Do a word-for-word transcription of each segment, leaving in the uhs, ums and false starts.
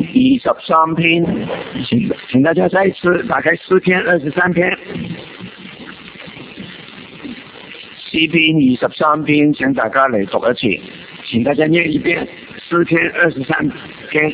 二十三篇，請請大家再一次打開詩篇二十三篇。詩篇二十三篇，請大家嚟讀一次，請大家念一遍詩篇二十三篇。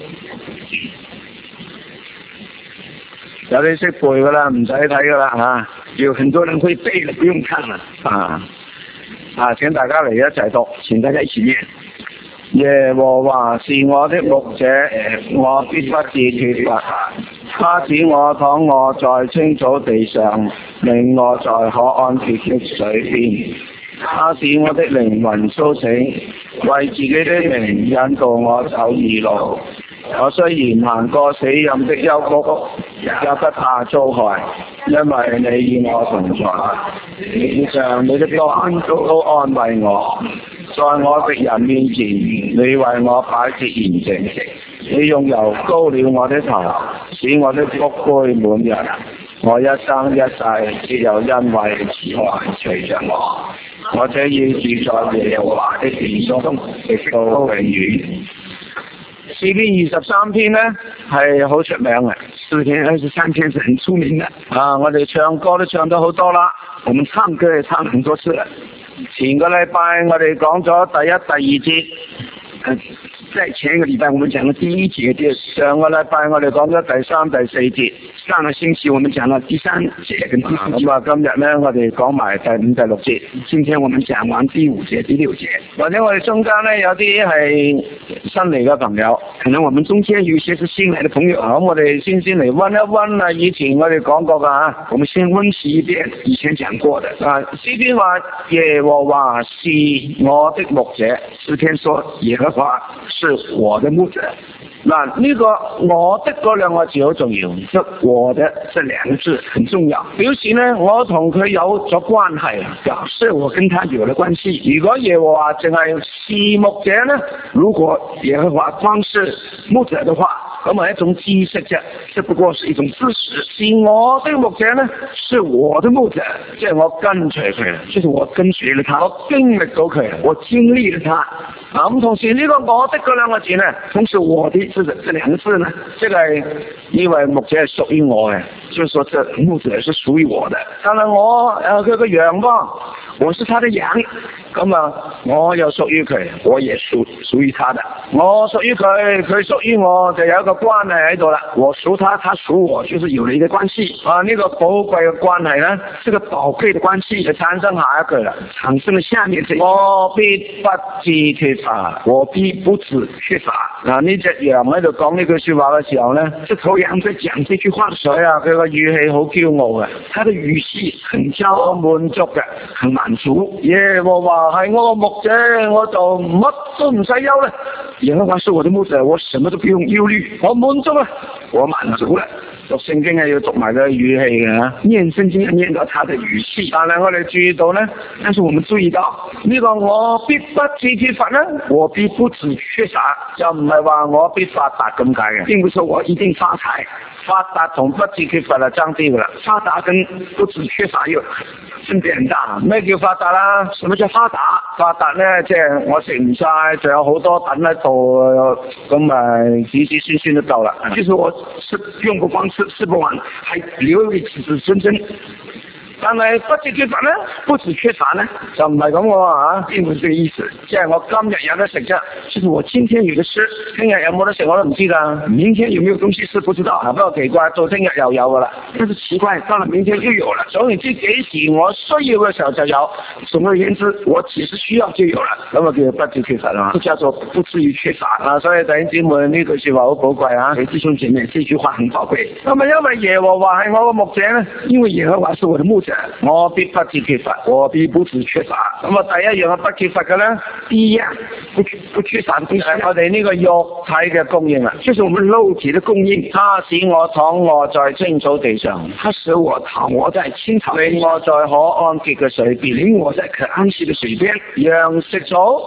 有啲識背噶啦，唔使睇噶啦吓，有很多人會背了，不用看了啊啊！請大家嚟一齊讀，請大家一起念。耶和華是我的牧者，我必不致缺乏。他使我躺臥在青草地上，令我在可安歇的水邊。他使我的靈魂蘇醒，為自己的名引導我走義路。我雖然行過死蔭的幽谷，也不怕遭害，因為你與我同在。天上你的光都安慰我，在我敵人面前，你為我擺設筵席。你用油膏了我的頭，使我的福杯滿溢。我一生一世只有恩惠慈愛隨着我，我這要住在耶和華的殿中，直到永遠。詩篇二十三篇呢係好出名嘅，詩篇二十三篇是很出名嘅啊！我哋唱歌都唱咗好多啦，我們唱歌也唱很多次啦。前個禮拜我哋講咗第一、第二節，呃在前一個禮拜我們講了第一節嘅，上個禮拜我哋講咗第三、第四節，上個星期我們講了第三節跟第四節。咁啊，今日呢我哋講埋第五、第六節。今天我們講完第五節、第六節。或者我哋中間呢有啲係新嚟嘅朋友，可能我們中間有些是新嚟嘅朋友。咁我哋先先嚟溫一溫啊，以前我哋講過噶吓，我們先溫習一遍以前講過的。啊，詩篇話耶和華是我的牧者，詩篇說耶和華是我的牧者。嗱，呢個我的嗰兩個字好重要，即我的這兩個字很重要，表示呢我同佢有咗關係，表示我跟他有了關係。如果耶和華淨係是牧者呢，如果耶和華光是牧者的話，咁係一種知識啫，只不過是一種知識。是我的牧者呢，是我的牧者，即係我跟隨佢，就是我跟隨了他，我經歷到佢，我經歷了他。啊，咁同時呢個我的嗰兩個字呢，同時我的這這兩個字呢，即係因為牧者係屬於我嘅，就是說這牧者是屬於我的。但係我誒佢個羊噃，我是他的羊，咁啊我又屬於佢，我也屬屬於他的。我屬於佢，佢屬於我，就有一個關係喺度啦。我屬他，他屬我，就是有了一個關係。啊，呢、這個寶貴嘅關係呢，這個寶貴的關係就產生下一句啦，產生了下面這我必不致缺乏，我必不致缺乏。嗱，呢隻羊喺度講呢句說話嘅時候呢，這頭羊在講這句話嘅時候啊，佢個語氣好驕傲嘅，他的語氣很驕傲滿足嘅，很滿足。耶和華係我個牧者，我就乜都唔使憂啦。耶和華是我的牧者，我什麼都不用憂慮，我滿足啦，我滿足啦。讀聖經係要讀埋個語氣嘅，念聖經要念到他的語氣。但係我哋注意到呢，但是我們注意到呢、這個我必不致缺乏呢，我必不致缺乏，就唔係話我必發達咁解嘅，並不是我一定發財。發達同不致缺乏就爭啲噶啦，發達跟不致缺乏又分別很大。咩叫發達啦？什麼叫發達？發達呢，即係我食唔晒，仲有好多等喺度，咁咪子子孫孫都夠啦。就是我吃用不光吃，吃不完，還留給子子孫孫。但係不致缺乏呢，不致缺乏呢，就唔係咁喎嚇，並唔係呢個意思。即係我今日有得食啫，就是我今天有得吃，聽日有冇得食我都唔知㗎。明天有沒有東西吃不知道啊，不過奇怪，到聽日又有㗎啦。但是奇怪，到了明天又有了。總言之，幾時我需要嘅時候就有。總而言之，我幾時需要就有了，咁啊叫不致缺乏啦，就叫做不至於缺乏啊。所以弟兄姊妹呢句説話好寶貴啊，你弟兄姐妹呢句話很寶貴。咁啊，因為耶和華係我嘅牧者呢，因為耶和華是我的牧者。我必不致缺乏，我必不致缺乏。咁啊，第一樣係不缺乏嘅咧，第一樣不不缺乏嘅係我哋呢個肉體嘅供應啊，就是我們肉體嘅供應。他使我躺臥在青草地上，他使我躺臥在青草，令我在可安歇嘅水邊，令我在可安歇嘅水邊，羊食草，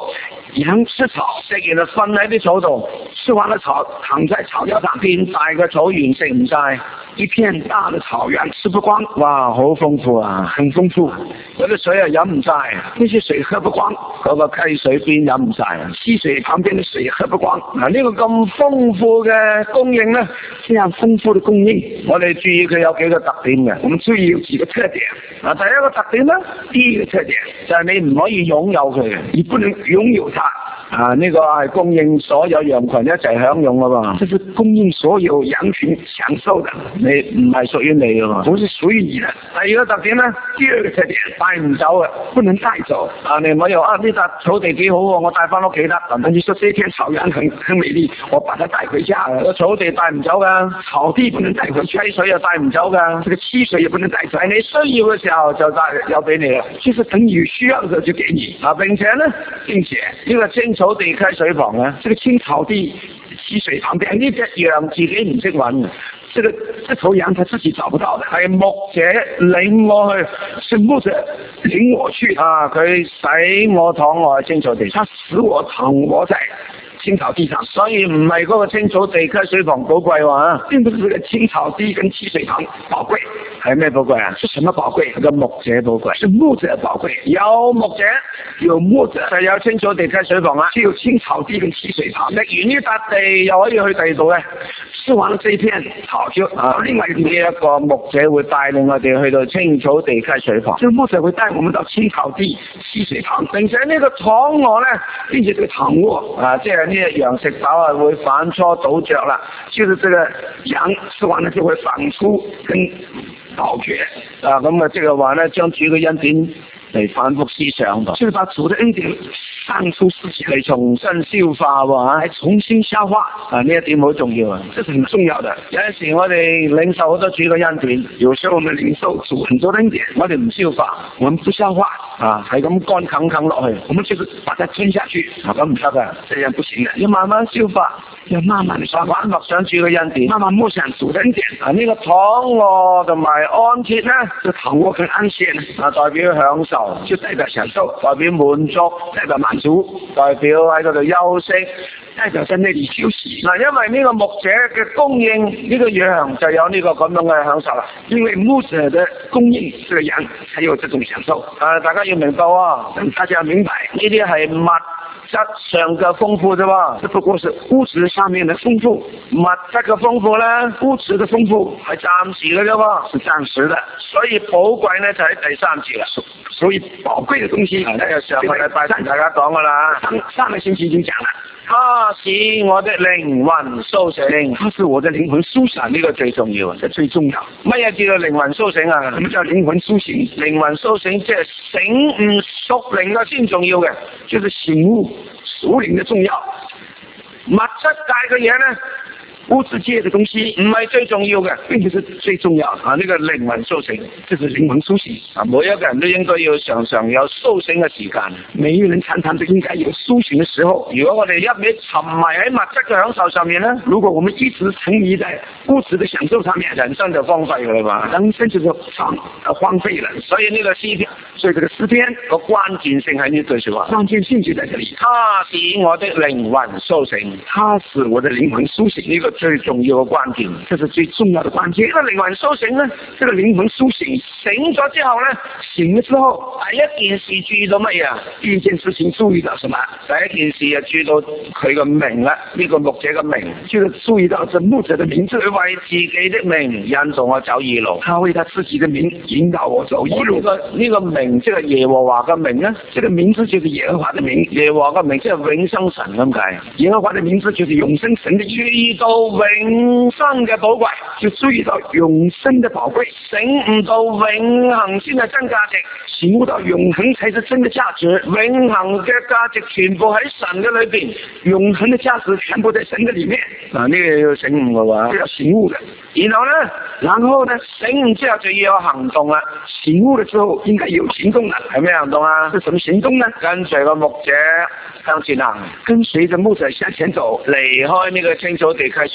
羊吃草，食完就瞓喺啲草度，吃完了草，躺在草丘上邊，大嘅草原食唔晒，一片大的草原吃不光，哇，好豐富啊，很豐富。嗰啲水啊飲唔晒，呢些水喝不光，嗰、那個溪水邊飲唔晒，溪水旁邊嘅水喝不光。嗱，呢個咁豐富嘅供應呢，這樣豐富嘅供應，我哋注意佢有幾個特點嘅，我們注意有幾個特點。啊，第一個特點呢，第一個特點就係你唔可以擁有佢嘅，你不能擁有它。啊！呢、這個係供應所有羊群一齊享用噶嘛，這是供應所有羊群享受的，你唔係屬於你噶嘛，不是屬於你的。第二個特點呢，第二個特點帶唔走嘅，不能帶走。啊，你唔可以啊，呢笪草地幾好喎，我帶翻屋企得。但你說這片草原很很美麗，我把它帶回家。個草地帶唔走噶，草地不能帶回去，溪水又帶唔走噶，這個溪水也不能帶走。你需要嘅時候就帶有俾你啦，就是等於需要嘅時候就給你。啊，並且呢，並且呢個青草地溪水旁呢，這個青草地溪水旁邊呢隻羊自己唔識揾嘅，這個這頭羊它自己找不到的，係牧者領我去，是牧者領我去啊！佢使我躺臥青草地，他使我躺臥在青草地上，所以唔係嗰個青草地溪水旁寶貴喎，並不是這個青草地跟溪水旁寶貴，係咩寶貴啊？是什麼寶貴？係個牧者寶貴，是牧者寶貴。有牧者，有牧者，就有青草地溪水旁啦，只有青草地跟溪水旁。食完呢笪地又可以去第二度咧，吃完了這片草就啊，另外呢一個牧者會帶領我哋去到青草地溪水旁，這個牧者會帶我們到青草地溪水旁，並且呢個躺臥咧，並且這個躺臥啊，即係呢隻羊食飽啊會反搓倒嚼啦，就是這個羊吃完了就會反出跟倒嚼啊，咁啊即係話咧將主嘅恩典嚟反覆思想噃，就是把主的恩典散出思想嚟重新消化喎，喺重新消化啊，呢一點好重要啊，這是很重要的。有陣時我哋領受好多主嘅恩典，有時候我們領受主很多恩典，我哋唔消化，我們不消化啊，係咁乾啃啃落去，我們就是把它吞下去，啊咁唔得噶，這樣不行嘅，要慢慢消化，要慢慢消化，默想主嘅恩典，慢慢默想主嘅恩典啊，呢、這個躺臥同埋安歇咧，就躺臥跟安歇啊，代表享受。就代表享受，代表滿足，代表滿足，代表喺嗰度休息，代表在那裏休息。嗱，因為呢個牧者嘅供應，呢、這個羊就有呢個咁樣嘅享受啦。因為牧者嘅供應，這個羊才有這種享受。啊，大家要明白啊，大家要明白呢啲係物質上嘅豐富啫喎，只不過是物質上面嘅豐富，物質嘅豐富咧，物質嘅豐富係暫時嘅啫喎，是暫時的。所以寶貴呢就喺第三節啦。所以寶貴嘅東西，呢個上個禮拜同大家講噶啦，上上個星期已經講啦。他使我的靈魂甦醒，他使我的靈魂甦醒，呢個最重要，這最重要。乜嘢叫做靈魂甦醒啊？什麼叫靈魂甦醒？靈魂甦醒即係醒悟屬靈嘅先重要嘅，就是醒悟屬靈嘅重要。物質界嘅嘢呢？物質界的東西唔係最重要嘅，並不是最重要啊！呢、這個靈魂甦醒，這是靈魂甦醒啊！每一個人都應該要常常有甦醒嘅時間，每一個人常常都應該有甦醒嘅時候。如果我哋一味沉迷喺物質嘅享受上面呢，如果我們一直沉迷在物質嘅享受上面，人生就荒廢了嘛，人生就荒荒廢了。所以呢個詩篇，所以這個詩篇個關鍵性喺呢句說話，關鍵性就在這裏。他使我的靈魂甦醒，他使我的靈魂甦醒，呢、這個最重要嘅關鍵，這是最重要的關鍵。呢個靈魂甦醒呢，這個靈魂甦醒，醒咗之後呢，醒咗之後，第一件事注意到乜嘢啊？第一件事情注意到什麼？第一件事啊，注意到佢個名啦，呢、這個牧者嘅名，就是注意到這牧者的名字，佢為自己的名引導我走義路，他為他自己的名引導我走義路。呢、這個呢、這個名即係耶和華嘅名呢，這個名字就是耶和華的名，耶和華嘅名即係永生神咁解，耶和華的名字就是永生神的注意到永生嘅寶貴，就注意到永生嘅寶貴，醒悟到永恒先係真價值，醒悟到永恒才是真嘅價值，永恒嘅價值全部喺神嘅裏邊，永恒嘅價值全部在神嘅裏面。嗱，呢個要醒悟嘅話，要醒悟嘅。然後呢，然後呢，醒悟之後就要有行動啦。醒悟嘅時候應該有行動啦，係咩行動啊？係什麼行動呢？跟隨個牧者向前行，跟隨着牧者向前走，離開呢個青草地溪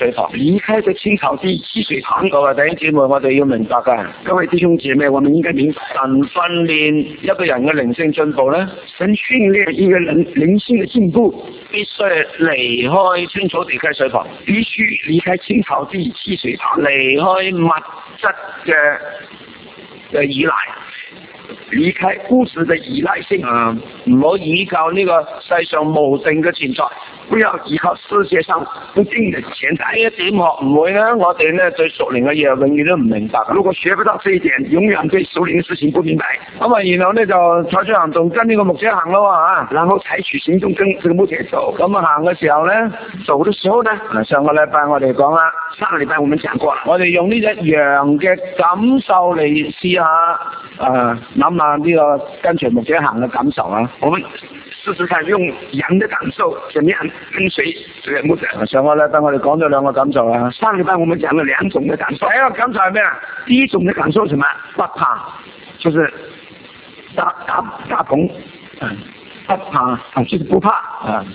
水塘，離開咗青草地七水塘。各位弟兄姊妹，我哋要明白㗎。各位弟兄姐妹，我們應該明白，神訓練一個人嘅靈性進步咧，神訓練一個人靈性嘅進步，必須離開青草地溪水塘，必須離開青草地七水塘，離開物質嘅嘅依賴。離開物質的依賴性啊，唔好依靠呢個世上無定嘅錢財，不要依靠世界上不定嘅錢財。呢一點學唔會咧，我哋咧對屬靈嘅嘢永遠都唔明白。如果學不到這一點，永遠對屬靈嘅事情不明白。咁啊，然後咧就採取行動跟呢個牧者行咯啊，然後採取行動跟這個牧者走。咁啊行嘅時候咧，走嘅時候咧，上個禮拜我哋講啦，上個禮拜我們講過啦，我哋用呢隻羊嘅感受嚟試下啊，諗下呢個跟隨牧者行嘅感受啊，我們試試看用羊的感受，怎麼樣跟隨這個牧者。上個禮拜我哋講咗兩個感受啦，上個禮拜我們講了兩種嘅感受。第一個感受係咩啊？第一種嘅感受係什麼？不怕，就是大大大鵬，嗯，不怕啊，就是不怕啊。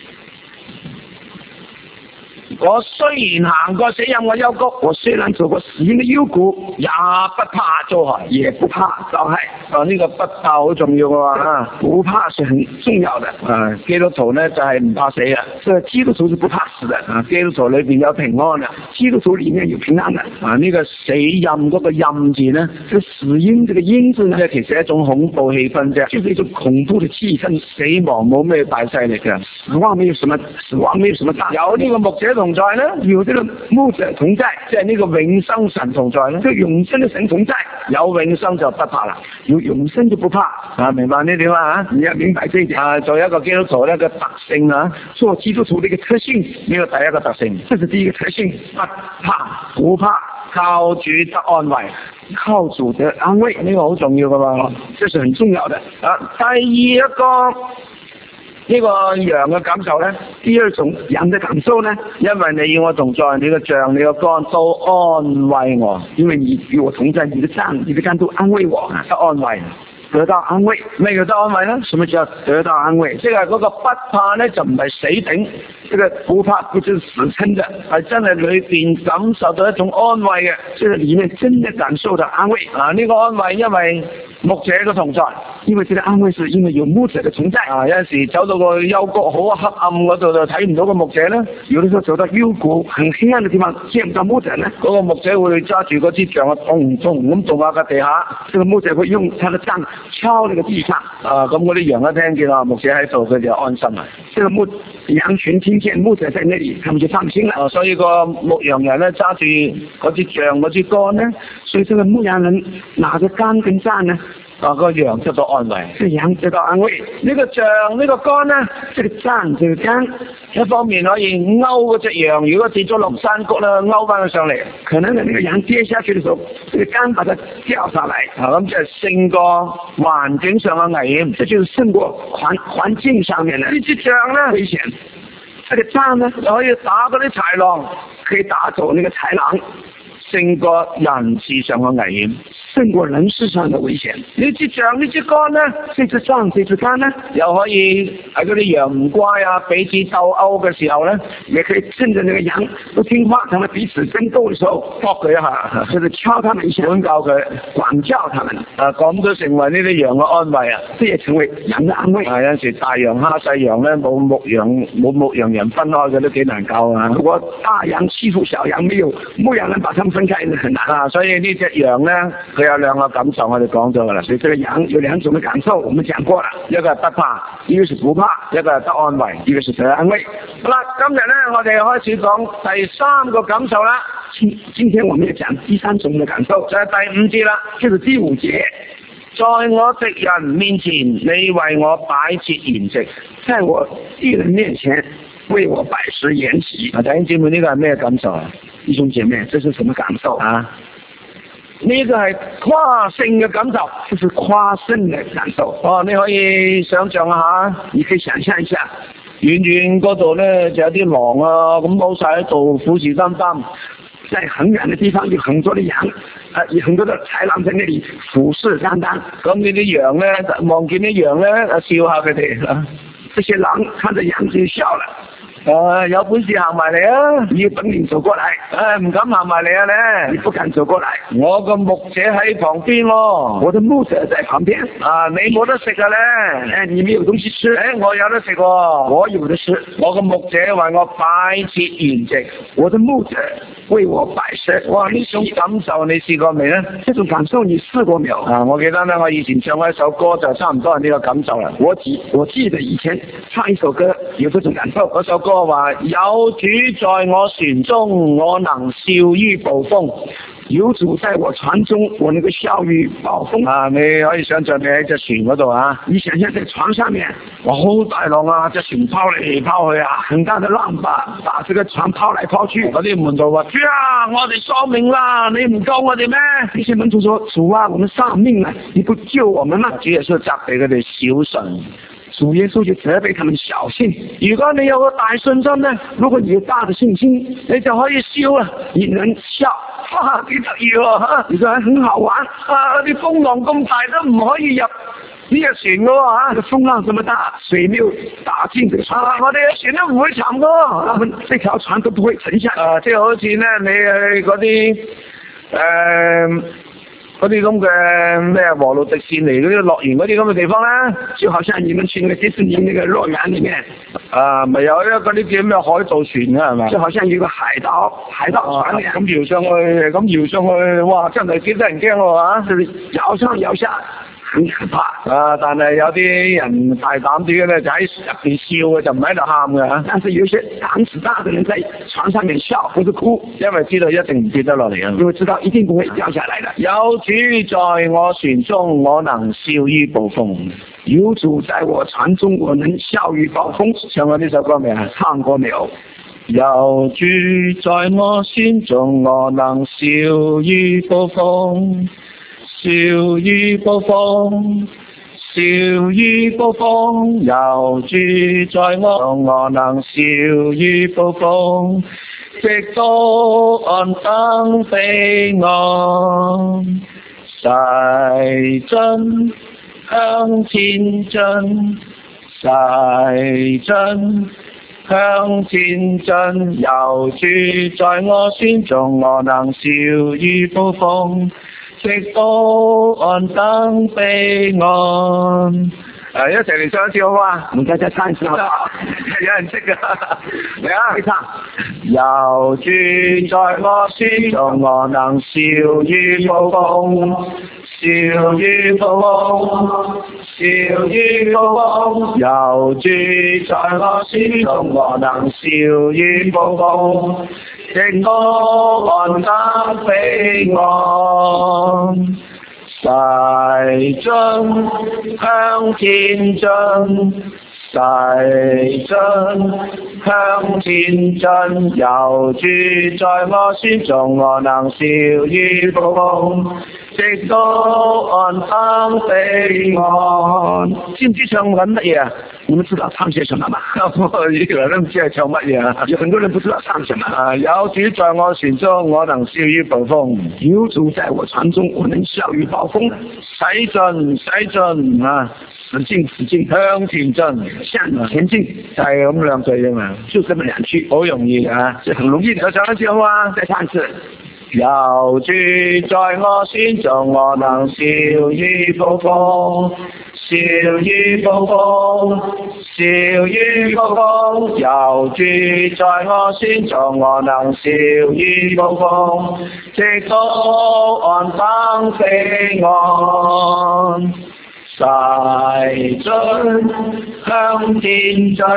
我雖然行過死蔭嘅幽谷，我雖然走過死蔭嘅幽谷，也不怕遭害，也不怕遭害。啊，呢、這個不怕好重要嘅啊，不怕是很重要的。啊，基督徒呢就係、是、唔怕死嘅，所以基督徒是不怕死的。啊，基督徒裏邊有平安嘅，基督徒裏面有平安嘅。啊，呢、這個死蔭嗰個蔭字呢，這個死蔭這個蔭字呢，其實係一種恐怖氣氛啫，就是一種恐怖的氣氛。死亡冇咩大勢力嘅，死亡沒有什麼，死亡沒有什麼大。有呢個牧者同在呢，有呢個牧者同在，即係呢個永生神同在呢，即係永生嘅神同在，有永生就不怕啦，有永生就不怕啊！明白呢點啊？你要明白這一點啊！做一個基督徒呢個特性啊，做基督徒呢個特性，呢個第一個特性，這是第一個特性，不怕不怕，靠主得安慰，靠主得安慰，呢個好重要噶嘛，這是很重要的啊！第二一個。呢個羊嘅感受呢，第二種羊嘅感受呢，因為你與我同在，你嘅杖、你嘅竿都安慰我，因為你與我同在，你嘅杖、你嘅竿都安慰我，得安慰，得到安慰。咩叫得安慰呢？什麼叫得到安慰？即係嗰個不怕呢，就唔係死頂，這個不怕不是死撐的，係真係裏邊感受到一種安慰嘅，即係裏面真的感受到安慰啊！呢、這個安慰因為牧者嘅同在，因為這個安慰是因為有牧者嘅存在啊！有陣時走到個幽谷好黑暗嗰度就睇唔到個牧者呢，有啲時候走到幽谷很黑暗嘅地方見唔到牧者呢，嗰、那個牧者會揸住嗰支杖啊，咚咚咁動下個地下，這個牧者會用他的杖敲那個地上啊！咁嗰啲羊一聽見啊牧者喺度，佢就安心啦。這個牧羊群聽見牧者在那裡，他們就放心啦。啊，所以個牧羊人咧揸住嗰支杖嗰支竿咧，所以這個牧羊人拿着竿跟杖呢。啊！個羊得到安慰，個羊得到安慰。呢、這個杖呢、這個竿呢，這個杖這個竿，一方面可以勾嗰隻羊，如果跌咗落山谷啦，勾翻佢上嚟。可能呢個羊跌下去嘅時候，這個竿把它掉下來。啊，咁就係勝過環境上嘅危險，這就是勝過環環境上面嘅。呢支杖呢危險，這個杖呢可以打嗰啲豺狼，可以打走那個豺狼。勝過人事上嘅危險，勝過人事上嘅危險。呢支杖呢支竿呢，這支杖這支竿呢，又可以喺嗰啲羊唔乖啊，彼此鬥毆嘅時候呢，也可以趁着那個羊都聽話，他們彼此爭鬥嘅時候，搏佢一下，就是敲他們一下，管教佢，管教他們。啊，咁都成為呢啲羊嘅安慰啊，這也成為羊嘅安慰。啊，有陣時大羊蝦細羊咧，冇牧羊冇牧羊人分開嘅都幾難教啊。如果大羊欺負小羊，沒有牧羊人把他們分開，很難啊。所以呢隻羊咧，佢有兩個感受，我哋講咗噶啦。所以這個羊有兩種嘅感受，我們講過啦。一個係不怕，一個是不怕，一個係得安慰，一個是得安慰。好啦，今日咧我哋開始講第三個感受啦。今今天我們要講第三種嘅感受，就係、是、第五節啦，就是第五節。在我敵人面前，你為我擺設筵席；在我敵人面前，為我擺設筵席。啊，弟兄姊妹，呢個係咩感受啊？弟兄姐妹，這是什麼感受啊？呢個係誇勝嘅感受，就是誇勝嘅感受。哦，你可以想象一下，你可以想象一下，遠遠嗰度咧就有啲狼啊，咁踎晒喺度虎視眈眈。在很遠的地方有很多的羊，啊，有很多的豺狼在那裡虎視眈眈。咁呢啲羊咧，望見啲羊咧，笑下佢哋。啊，這些狼看着羊就笑了。 誒，有本事行埋嚟啊！你要等你走過嚟。誒，唔敢行埋嚟啊咧，你不敢走過嚟。我個牧者喺旁邊喎，我的牧者在旁邊。啊，你冇得食嘅咧，誒，你沒有東西吃。誒，我有得食喎，我有得吃。我個牧者為我擺設筵席，我的牧者為我擺設。哇，呢種感受你試過未咧？這種感受你試過沒有？啊，我記得咧，我以前唱過一首歌就差唔多係呢個感受啦。我記我記得以前唱一首歌有這種感受，嗰首歌話有主在我船中，我能笑於暴風。有主在我船中，我能夠笑於暴風。啊，你可以想象你喺隻船嗰度啊，你想象在船上面，哇，好大浪啊，隻船拋嚟拋去啊，很大的浪把把這個船拋來拋去。嗰啲門徒話：主啊，我哋喪命啦，你唔救我哋咩？呢些門徒說：主啊，我們喪命了，你不救我們嗎？主耶穌責備佢哋小信。主耶穌就責備他們小信。如果你有個大信心呢，如果你有大的信心，你就可以笑啦，你能笑，哇，幾得意喎！你說很好玩啊！啲風浪咁大都唔可以入呢隻船噶喎，嚇！風浪這麼大，水沒有打進這個船，啊、我哋嘅船都唔會沉噶，我們這條船都不會沉下。啊，即係好似咧，你去嗰啲誒。嗰啲咁嘅咩和路迪士尼嗰啲樂園嗰啲咁嘅地方咧，就好像你們去那個迪士尼那個樂園裏面，啊，咪有一嗰啲叫咩海盜船啊，係嘛？就好像一個海盜海盜船咁、啊、搖上去，咁搖上去，哇！真係幾得人驚喎，係咪？搖上搖下。很可怕啊！但係有啲人大膽啲嘅咧，就喺入邊笑嘅，就唔喺度喊嘅。但是有一些膽子大嘅人在床上面笑，或者哭，因為知道一定唔跌得落嚟啊！因為知道一定不會掉下來的。有主在我船中，我能笑於暴風。有主在我船中，我能笑於暴風。唱過呢首歌未啊？唱過沒有？有主在我船中，我能笑於暴風。笑於暴風，笑於暴風，有主在我，我能笑於暴風，直到岸登彼岸，駛進向前進，駛進向前進，有主在我船中，我能笑於暴風。直到岸登彼岸，誒、啊，一齊嚟唱一次好嘛？唔該，再唱一次好唔好？有人識㗎，嚟啊！你唱。有主在我船中，我能笑於暴風，笑於暴風，笑於暴風。有主在我船中，我能笑於暴風。直到岸登彼岸，駛進向前進，駛進向前進，有主在我船中，我能笑於暴風，直到岸登彼岸。知唔知唱緊乜嘢啊？你們知道唱些什麼嗎？我以為都唔知係唱乜嘢啊！有很多人不知道唱什麼啊！有主在我船中，我能笑於暴風；有主在我船中，我能笑於暴風。駛進，駛進啊！使勁，使勁向前進，向前進，就係咁兩句啫嘛，就這麼兩句，好容易啊！就很容易，再唱一次好嘛？再唱一次。有主在我船中，我能笑於暴風，笑於暴風，笑於暴風。有主在我船中，我能笑於暴風，直到岸登彼岸，駛進向前進，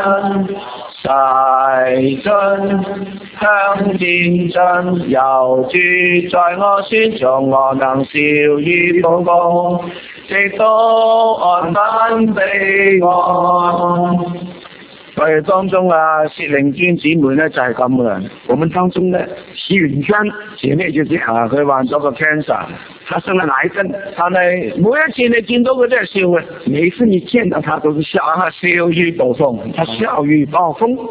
駛進向前進，有主在我船中，我能笑於暴風，直到岸登彼岸。我哋當中啊，薛玲娟姊妹咧就係咁噶啦。我們當中咧，薛玲娟姐妹就係啊，佢患咗個 cancer，她生了癌症，但係每一次你見到佢都係笑嘅，每次你見到她都是笑啊，笑於暴風，她笑於暴風。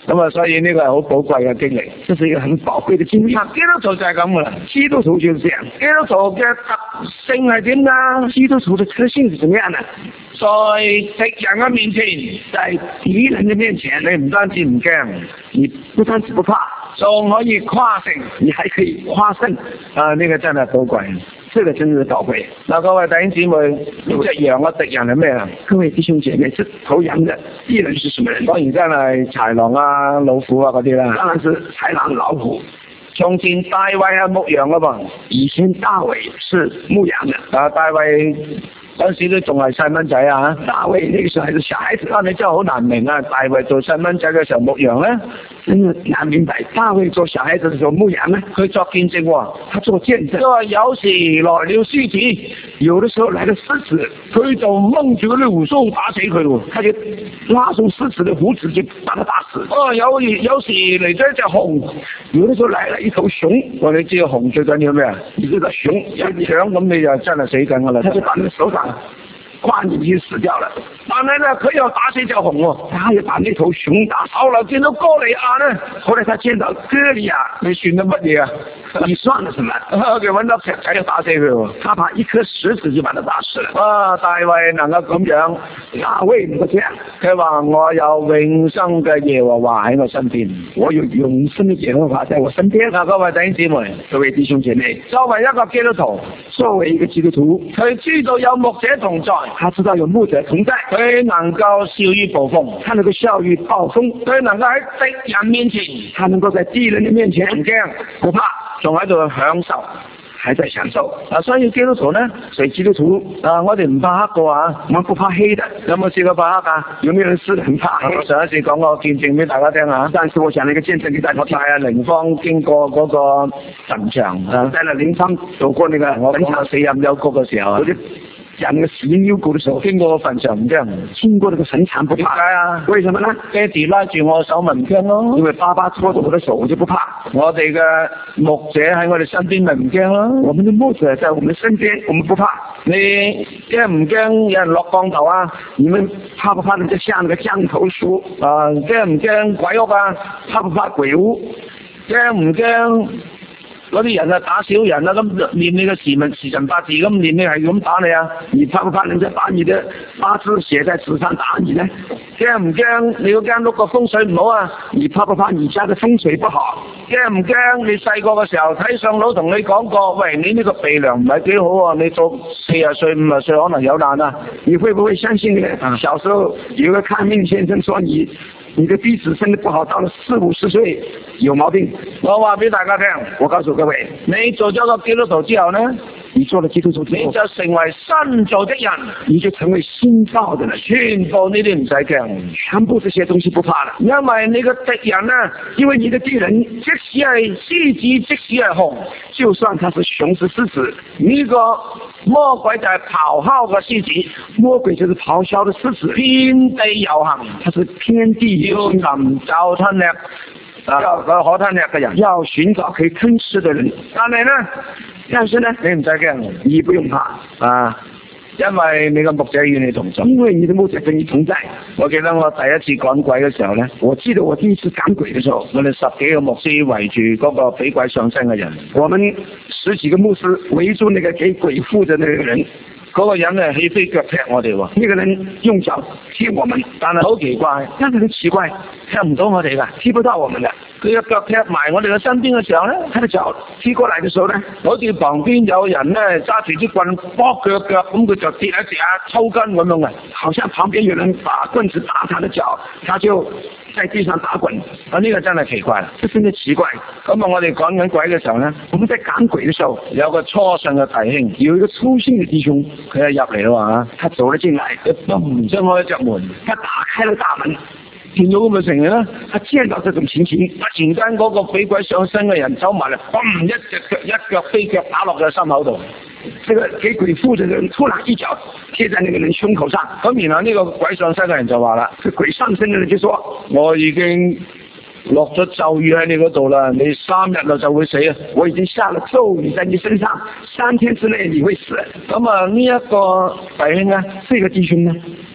咁啊，所以呢個係好寶貴嘅經歷，這是一個很寶貴嘅經歷。基督徒就係咁噶啦，基督徒就是這樣。基督徒嘅特性係點㗎？基督徒嘅特性是怎麼樣呢？在敵人嘅面前，在敵人嘅面前，你唔單止唔驚，你不單止不怕，仲可以誇勝，你還可以誇勝。啊，呢、這個真係寶貴。這個真是寶貴。嗱，各位弟兄姊妹，呢隻羊嘅敵人係咩啊？各位弟兄姐妹，這頭羊嘅敵人是什麼人？當然真係豺狼啊、老虎啊嗰啲啦。當然是豺狼、老虎。從前大衛係牧羊噶噃，以前大衛是牧羊嘅。啊，大衛嗰時都仲係細蚊仔啊！大衛呢個時候係小孩子，啊，你真係好難明啊！大衛做細蚊仔嘅時候牧羊咧，真係難明白。大衛做小孩子嘅時候牧羊咧，佢作見證喎，他做見證。因為有時來了獅子，有的時候來了獅子，佢就掹住嗰啲胡鬚打死佢喎，他就拉住獅子嘅胡子就把他打死。哦，有有時嚟咗一隻熊，有的時候嚟了一頭熊，我哋知道熊最緊要咩啊？呢個熊一搶咁你就真係死緊噶啦，他就把你手上掛進去死掉了。但係呢，佢又打死隻熊喎，他又把那頭熊打死。後來見到哥利亞呢，後來他見到哥利亞，你算得乜嘢啊？你算得什麼？佢揾到石仔就打死佢喎，他把一顆石子就把他打死了。啊，大衛能夠咁樣，大衛唔夠這樣，佢話我有永生嘅耶和華喺我身邊，我有永生嘅耶和華在我身邊。嗱，各位弟兄姊妹，各位弟兄姐妹，作為一個基督徒，作為一個基督徒，佢知道有牧者同在，他知道有牧者同在，佢能夠笑於暴風，他能夠笑於暴風，佢能夠喺敵人面前，他能夠在敵人嘅面前唔驚不怕，仲喺度享受，還在享受。啊，所以基督徒呢，所以基督徒啊，我哋唔怕黑嘅話，我不怕黑的。有冇試過怕黑啊？有冇人試得很怕黑？我上一次講個見證俾大家聽下。但是我講了一個見證俾大家聽。係啊，靈方經過嗰個墳場，啊，在那靈方做過那個我講到死蔭幽谷嘅時候啊。人嘅死蔭幽谷嘅時候，經過個墳場唔驚，經過那個墳場不怕。點解啊？為什麼呢？爹哋拉住我手咪唔驚咯，因為爸爸拖住我的手我就不怕。我哋嘅牧者喺我哋身邊咪唔驚咯，我們的牧者在我們身邊，我們不怕。你驚唔驚有人落降頭啊？你們怕不怕你就像那個降頭書啊？驚唔驚鬼屋啊？怕不怕鬼屋？驚唔驚嗰啲人啊打小人啊，咁念你嘅時文時辰八字咁念你係咁打你啊？你怕唔怕人家把你的八字寫在紙上打你呢？驚唔驚你嗰間屋個風水唔好啊？你怕唔怕你家嘅風水不好？驚唔驚你細個嘅時候睇相佬同你講過，喂，你呢個鼻梁唔係幾好啊？你到四十歲五十歲可能有難啊？你會不會相信呢？小時候有個看命先生說你你的鼻子生得不好，到了四五十歲有毛病。我話俾大家聽，我告訴各位，你做咗個基督徒之後呢，你做了基督徒之後，你就成為新造的人，你就成為新造的人，全部呢啲唔使驚，全部這些東西不怕了。因為你個敵人呢，因為你的敵人即使係獅子，即使係熊，就算他是熊是獅子，呢個魔鬼就係咆哮嘅獅子，魔鬼就是咆哮的獅子，遍地遊行，他是遍地要尋找吞吃啊，可可吞吃嘅人，要尋找可以吞吃的人。但係呢，但是呢，你唔使驚，你不用怕啊，因為你個牧者與你同在，因為你的牧者跟你同在。我記得我第一次趕鬼嘅時候呢，我記得我第一次趕鬼嘅時候，我哋十幾個牧師圍住嗰個俾鬼上身嘅人，我們十幾個牧師圍住那個給鬼附的那個人。嗰、那個人呢起飛腳踢我哋喎，呢、這個人用腳踢我們，但係好奇怪，真係好奇怪，踢唔到我哋噶，踢不到我們嘅。佢嘅腳踢埋我哋嘅身邊嘅時候呢，他的腳踢過嚟嘅時候呢，好似旁邊有人呢揸住支棍搏佢嘅腳，咁佢就跌一跌下抽筋咁樣嘅，好像旁邊有人把棍子打他的腳，他就在地上打滾。啊，呢、這個真係奇怪啦，真係奇怪。咁啊，我哋趕緊鬼嘅時候呢，我們在趕鬼嘅時候，有個初信嘅弟兄，有一個初信嘅弟兄，佢就入嚟啦嘛，他走咗進來，佢嘣張開一隻門，他打開了大門。見到咁嘅情形咧，他見到這種情形，突然間嗰個俾鬼上身嘅人走埋嚟，嘣一隻腳一腳飛腳打落佢心口度。這個給鬼附的人突然一腳貼在那個人胸口上，咁然後呢個鬼上身嘅人就話啦，這鬼上身嘅人就說：我已經落咗咒語喺你嗰度啦，你三日內就會死啊！我已經下了咒語在你身上，三天之內你會死。咁啊呢一個弟兄呢，這個弟兄呢，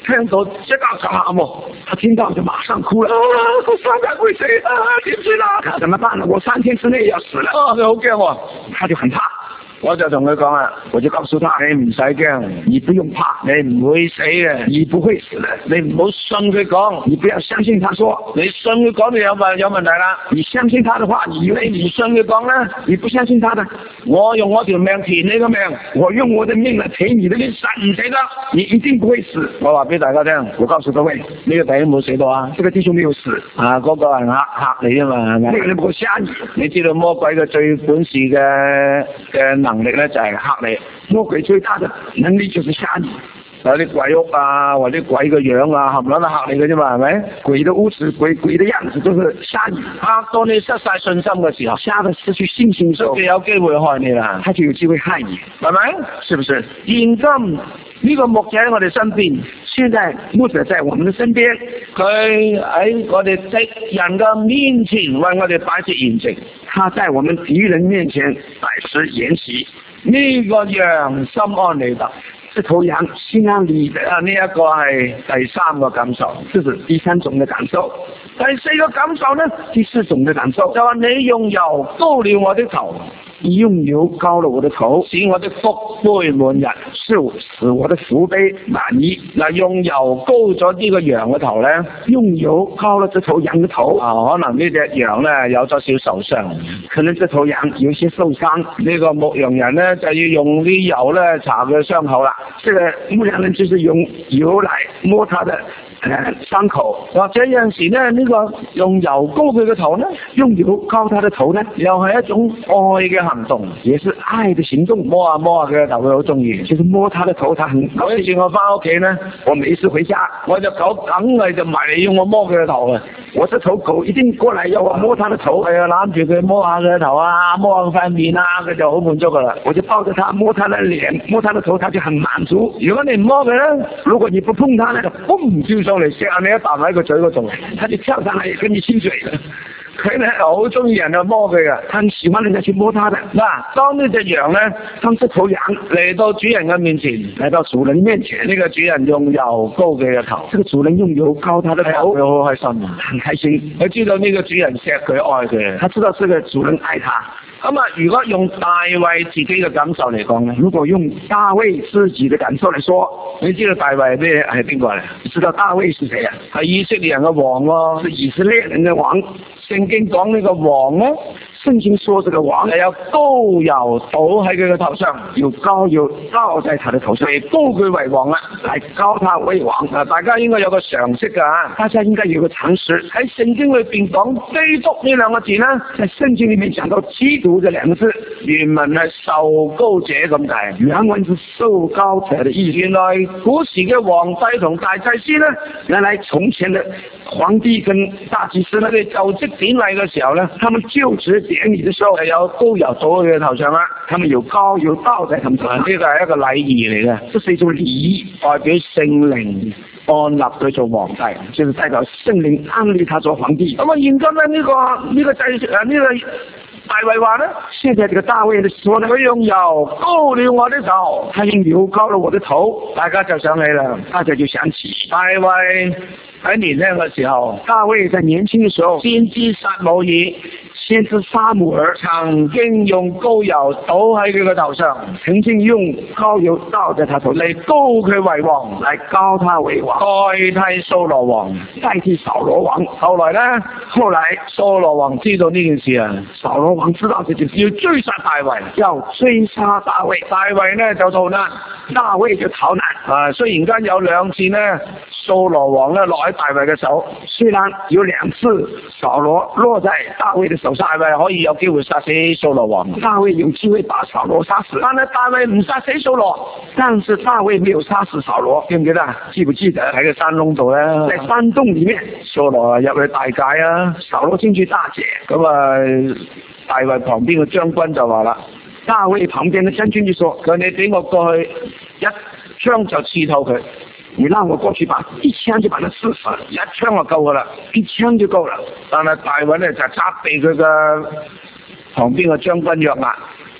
聽到即刻就喊喎，他聽到就馬上哭了，啊，我三百會死啊，點算啊？怎麼辦呢？我三天之內要死了。啊，佢好驚喎，他就很怕。我就同佢講啊，我就告訴他，你唔使驚，你不用怕，你唔會死嘅，你不會死的，你唔好信佢講，你不要相信他說，你信佢講就有問有問題啦。你相信他的話，你以為你唔信佢講呢？你不相信他的，我用我條命賠你個命，我用我的命嚟賠你的命，實唔死得，你一定不會死。我話俾大家聽，我告訴各位，呢個弟兄冇死到啊，這個弟兄沒有死啊，嗰個係嚇嚇你啊嘛，係咪？呢個你冇嚇你，你知道魔鬼嘅最本事嘅嘅能力咧就係嚇你，魔鬼最大的能力就是嚇你。有啲鬼屋啊，或者鬼嘅樣啊，冚唪唥都嚇你嘅啫嘛，係咪？鬼的屋子、鬼鬼的樣子都是嚇你，嚇到你失晒信心嘅時候，嚇得失去信心嘅時候，就有機會害你啦，他就有機會害你，係咪？是不是？現今呢個牧者喺我哋身邊，現在牧者在我們的身邊，佢喺我哋敵人嘅面前為我哋擺設筵席，他在我們敵人面前擺設筵席，呢個羊心安理得。這頭羊心安理得啊！呢一個係第三個感受，這是第三種嘅感受。第四個感受呢？第四種嘅感受就話你用油膏了我的頭，你用油膏了我的頭，使我的福杯滿溢，使使我的福杯滿溢。嗱，用油膏咗呢個羊嘅頭咧，用油膏了這頭羊嘅頭啊，可能呢隻羊咧有咗少受傷，可能這頭羊有些受傷，呢個牧羊人咧就要用啲油咧搽佢傷口啦。這個牧羊人就是用油來摸他的誒傷口，或者有陣時咧呢個用油膏佢嘅頭呢，用油膏他的頭呢，又係一種愛嘅行動，也是愛的行動。摸下摸下佢嘅頭，佢好中意，就是摸他的頭，他很。有一次我翻屋企呢，我每一次回家，我隻狗梗係就埋嚟要我摸佢嘅頭嘅，我隻頭狗一定過嚟要我摸他的頭，係啊，攬住佢摸下佢嘅頭啊，摸下佢塊面啊，佢就好滿足噶啦。我就抱着他摸他的臉，摸他的頭，他就很滿足。如果你唔摸佢呢，如果你不碰他呢，就嘣跳上嚟錫下你一啖喺個嘴嗰度，他就跳上嚟跟你親嘴啦。佢咧好中意人去摸佢嘅，他喜歡人家去摸他的。嗱，當呢隻羊咧，當這頭羊嚟到主人嘅面前，嚟到主人面前，呢、這個主人用油膏佢嘅頭，這個主人用油膏他的頭，佢好開心啊，很開心。佢知道呢個主人錫佢愛佢，他知道這個主人愛他。咁啊，如果用大衛自己嘅感受嚟講咧，如果用大衛自己嘅感受嚟說，你知道大衛係咩？係邊個嚟？你知道大衛是誰啊？係以色列人嘅王喎，是以色列人嘅王。聖經講呢個王咧，聖經說這個王係有膏油倒喺佢嘅頭上，要膏油倒在他的頭上，嚟膏佢為王啦，嚟膏他為王。嗱，大家應該有個常識噶，大家應該有個常識。喺聖經裏邊講基督呢兩個字呢，喺聖經裏面講到基督這兩個字，原文係受膏者咁解，原文是受膏者的意思。原來古時嘅皇帝同大祭司呢，原來從前的皇帝跟大祭司呢，佢就職典禮嘅時候呢，他們就職典禮嘅時候係有膏油倒喺佢頭上啦，他們有膏油倒在他們頭上，呢個係一個禮儀嚟嘅，這是一種禮儀，代表聖靈安立佢做皇帝，就是代表聖靈安立他做皇帝。咁啊，現今咧呢個呢個祭誒呢個大衛話呢，現在這個大衛的說呢，佢用油膏了我的頭，他用油膏了我的頭，大家就想起啦，大家就想起大衛喺年輕嘅時候，大衛在年輕嘅時候，先知撒母耳，先知撒母耳曾經用膏油倒喺佢嘅頭上，曾經用膏油倒在他頭嚟膏佢為王，嚟膏他為王，代替掃羅王，代替掃羅王。後來呢，後來掃羅王知道呢件事啊，掃羅王知道這件事，要追殺大衛，要追殺大衛，大衛呢就逃難，大衛就逃難。啊，雖然間有兩次呢，掃羅王呢落喺大衛嘅手，雖然有兩次掃羅落在大衛嘅手上，大衛可以有機會殺死掃羅王，大衛有機會把掃羅殺死，但係大衛唔殺死掃羅，但是大衛沒有殺死掃羅，記唔記得？記不記得喺個山窿度咧？在山洞裏面，掃羅入去大解啊，掃羅進去大解，咁啊，大衛旁邊嘅將軍就話啦，大衛旁邊嘅將軍就說：佢你俾我過去一槍就刺透佢。你讓我過去把一槍就把他刺死，一槍就夠噶啦，一槍就夠啦。但係大衛咧就責備佢嘅旁邊嘅將軍約押，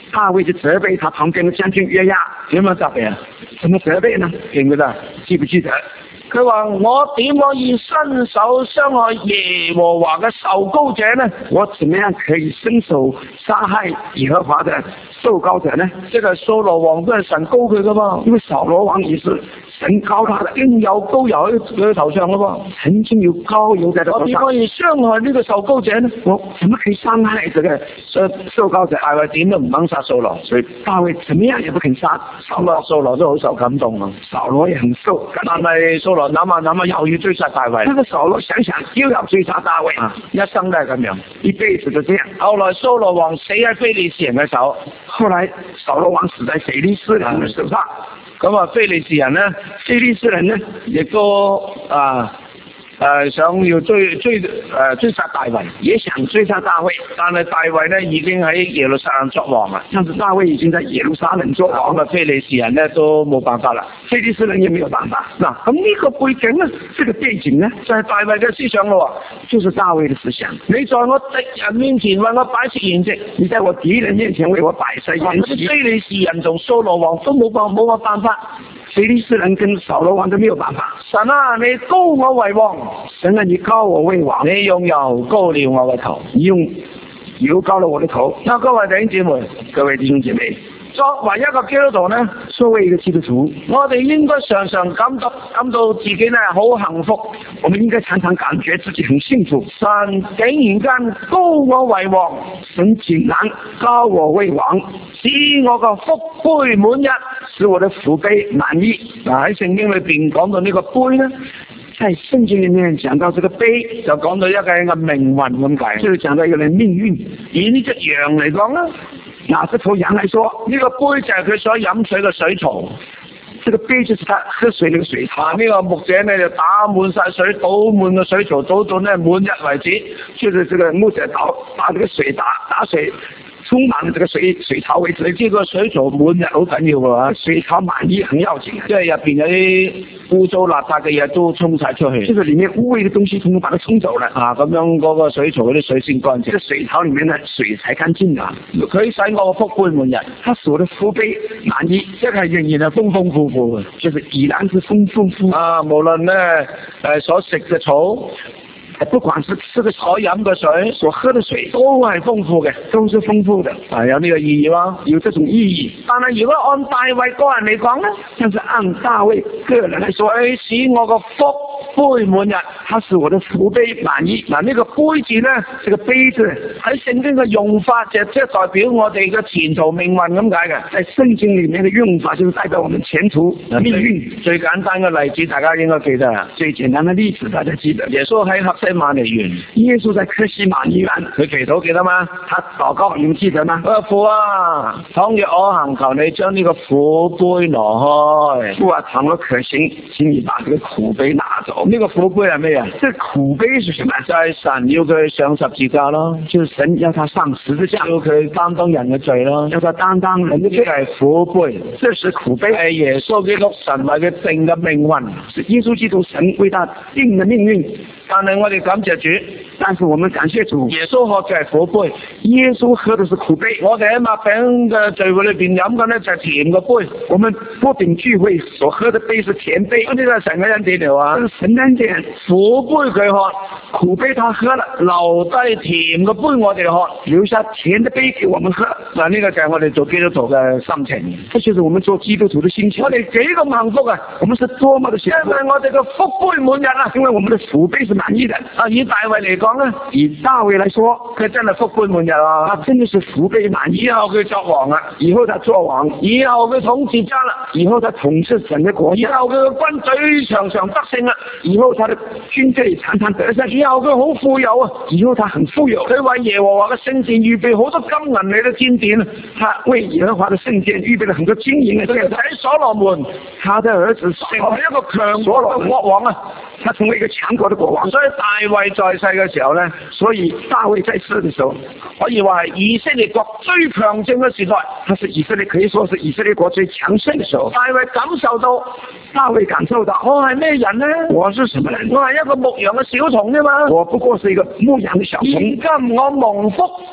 大衛就責備他旁邊的將軍約押， 點樣責備啊？ 怎麼責備呢？ 記唔記得？ 記不記得？ 佢話我點可以伸手傷害耶和華嘅受膏者呢？ 我怎麼樣可以伸手殺害耶和華的受膏者呢？ 即係掃羅王都係神膏佢噶嘛， 因為掃羅王也是神膏他的， 應有膏油喺佢頭上噶嘛， 曾經有膏油在他頭上。 我點可以傷害呢個受膏者呢？ 我怎麼可以傷害這個受受膏者？ 大衛點都唔肯殺掃羅， 所以大衛怎麼樣也不肯殺掃羅。 掃羅都好受感動啊， 掃羅也很受， 但係掃羅諗下諗下又要追殺大衛。 那個掃羅想想又要追殺大衛， 啊，一生都係咁樣， 一輩子都這樣。 後來掃羅王死喺非利士人嘅手， 後來掃羅王死在非利士人嘅手上。 咁啊，非利士人呢， 非利士人呢， 亦都啊。誒、呃、想要追追誒、呃、追殺大衛， 也想追殺大衛， 但係大衛呢已經喺耶路撒冷作王啦。 但是大衛已經在耶路撒冷作王， 咁啊非利士人呢都冇辦法啦， 非利士人也沒有辦法。嗱，咁呢個背景呢，這個背景呢， 就係、是、大衛嘅思想咯， 就是大衛嘅思想。 你在我敵人面前為我擺設筵席， 你在我敵人面前為我擺設筵席。 非利士人同掃羅王都冇辦冇乜辦法。 非利士人跟掃羅王都沒有辦法。 神啊，你膏我為王， 神啊，你膏我為王， 你用油膏了我嘅頭， 你用油膏了我的頭。 那各位弟兄姊妹， 各位弟兄姐妹， 作為一個基督徒呢， 作為一個基督徒， 我哋應該常常感到感到自己呢好幸福， 我們應該常常感覺自己很幸福。 神竟然間膏我為王， 神竟然膏我為王， 使我個福杯滿溢， 使我的福杯滿溢。 嗱，喺聖經裏邊講到呢個杯呢， 在聖經裏面講到這個杯， 就講到一個人嘅命運咁解， 就是講到一個人命運。 以呢隻羊嚟講呢， 拿這頭羊來說， 呢個杯就係佢所飲水嘅水槽， 這個杯就是他喝水嘅水槽。 呢個牧者呢就打滿晒水，倒滿個水槽，倒到呢滿溢為止。 就是這個牧者倒把這個水打打水充滿了這個水水槽為止。 你知個水槽滿溢好緊要嘅， 水槽滿溢很要緊， 即係入邊有啲污糟邋遢嘅嘢都沖晒出去， 就是裏面污穢嘅東西統統把它沖走了啊，咁樣嗰個水槽嗰啲水先乾淨， 這個水槽裏面的水才乾淨啊。 佢使我個福杯滿溢， 他使我的福杯滿溢， 即係仍然係豐豐富富嘅， 就是依然是豐豐富富啊。無論呢誒所食嘅草， 不管是吃的所飲嘅水， 所喝的水， 都係豐富嘅， 都是豐富的， 啊，有呢個意義咯， 有這種意義。 但係如果按大衛個人嚟講呢， 但是按大衛個人來說， 佢使我個福杯滿溢， 他使我的福杯滿溢。 嗱，呢個杯字呢， 這個杯子喺聖經嘅用法就即係代表我哋嘅前途命運咁解嘅。 在聖經裏面嘅用法就是代表我們前途命運。 最簡單嘅例子大家應該記得啊， 最簡單嘅例子大家記得， 耶穌喺客西馬尼園， 耶穌在客西馬尼園， 佢祈禱記得嗎？ 他禱告你們記得嗎？ 佢話父啊，倘若我行，求你將呢個苦杯挪開。 父啊，倘若可行，請你把這個苦杯拿走。 呢個苦杯係咩啊？ 這苦杯是什麼？ 就係神要佢上十字架咯， 就是神要他上十字架， 要佢擔當人嘅罪咯， 要他擔當人嘅罪。 呢個係苦杯， 這是苦杯， 係耶穌基督神為佢定嘅命運， 是耶穌基督神為他定嘅命運。 但係我哋感謝主， 但是我們感謝主， 耶穌喝嘅係苦杯， 耶穌喝的是苦杯。 我哋喺麥餅嘅聚會裏邊飲嘅呢就係甜嘅杯， 我們擘餅聚會所喝的杯是甜杯。 呢個係神嘅恩典嚟啊， 這是神恩典。 苦杯佢喝， 苦杯他喝了， 留低甜嘅杯我哋喝， 留下甜的杯給我們喝。 嗱，呢個就係我哋做基督徒嘅心情， 這就是我們做基督徒的心情。 我哋幾咁幸福啊！ 我們是多麼的幸福， 因為我哋嘅福杯滿溢啊！ 因為我們的福杯是滿溢的。 啊，以大衛嚟講咧， 以大衛來說， 佢真係福杯滿溢啊！ 他真的是福杯滿溢。 以後佢作王啊， 以後他作王， 以後佢統治家啦， 以後他統治整個國家， 以後佢嘅軍隊常常得勝啦， 以後他的軍隊常常得勝， 以後佢好富有啊， 以後他很富有。 佢為耶和華嘅聖殿預備好多金銀嚟到建殿， 他為耶和華的聖殿預備了很多金銀嘅。 佢喺所羅門， 他的兒子成為一個強國嘅國王啊！ 他成為一個強國的國王。 所以大衛在世嘅時候呢， 所以大衛在世嘅時候， 可以話係以色列國最強盛嘅時代。 他是以色列，可以說是以色列國最強盛嘅時候。 大衛感受到， 大衛感受到， 我係咩人呢？ 我是什麼人？ 我係一個牧羊嘅小童啫嘛。 我不過是一個牧羊嘅小童。 現今我蒙福。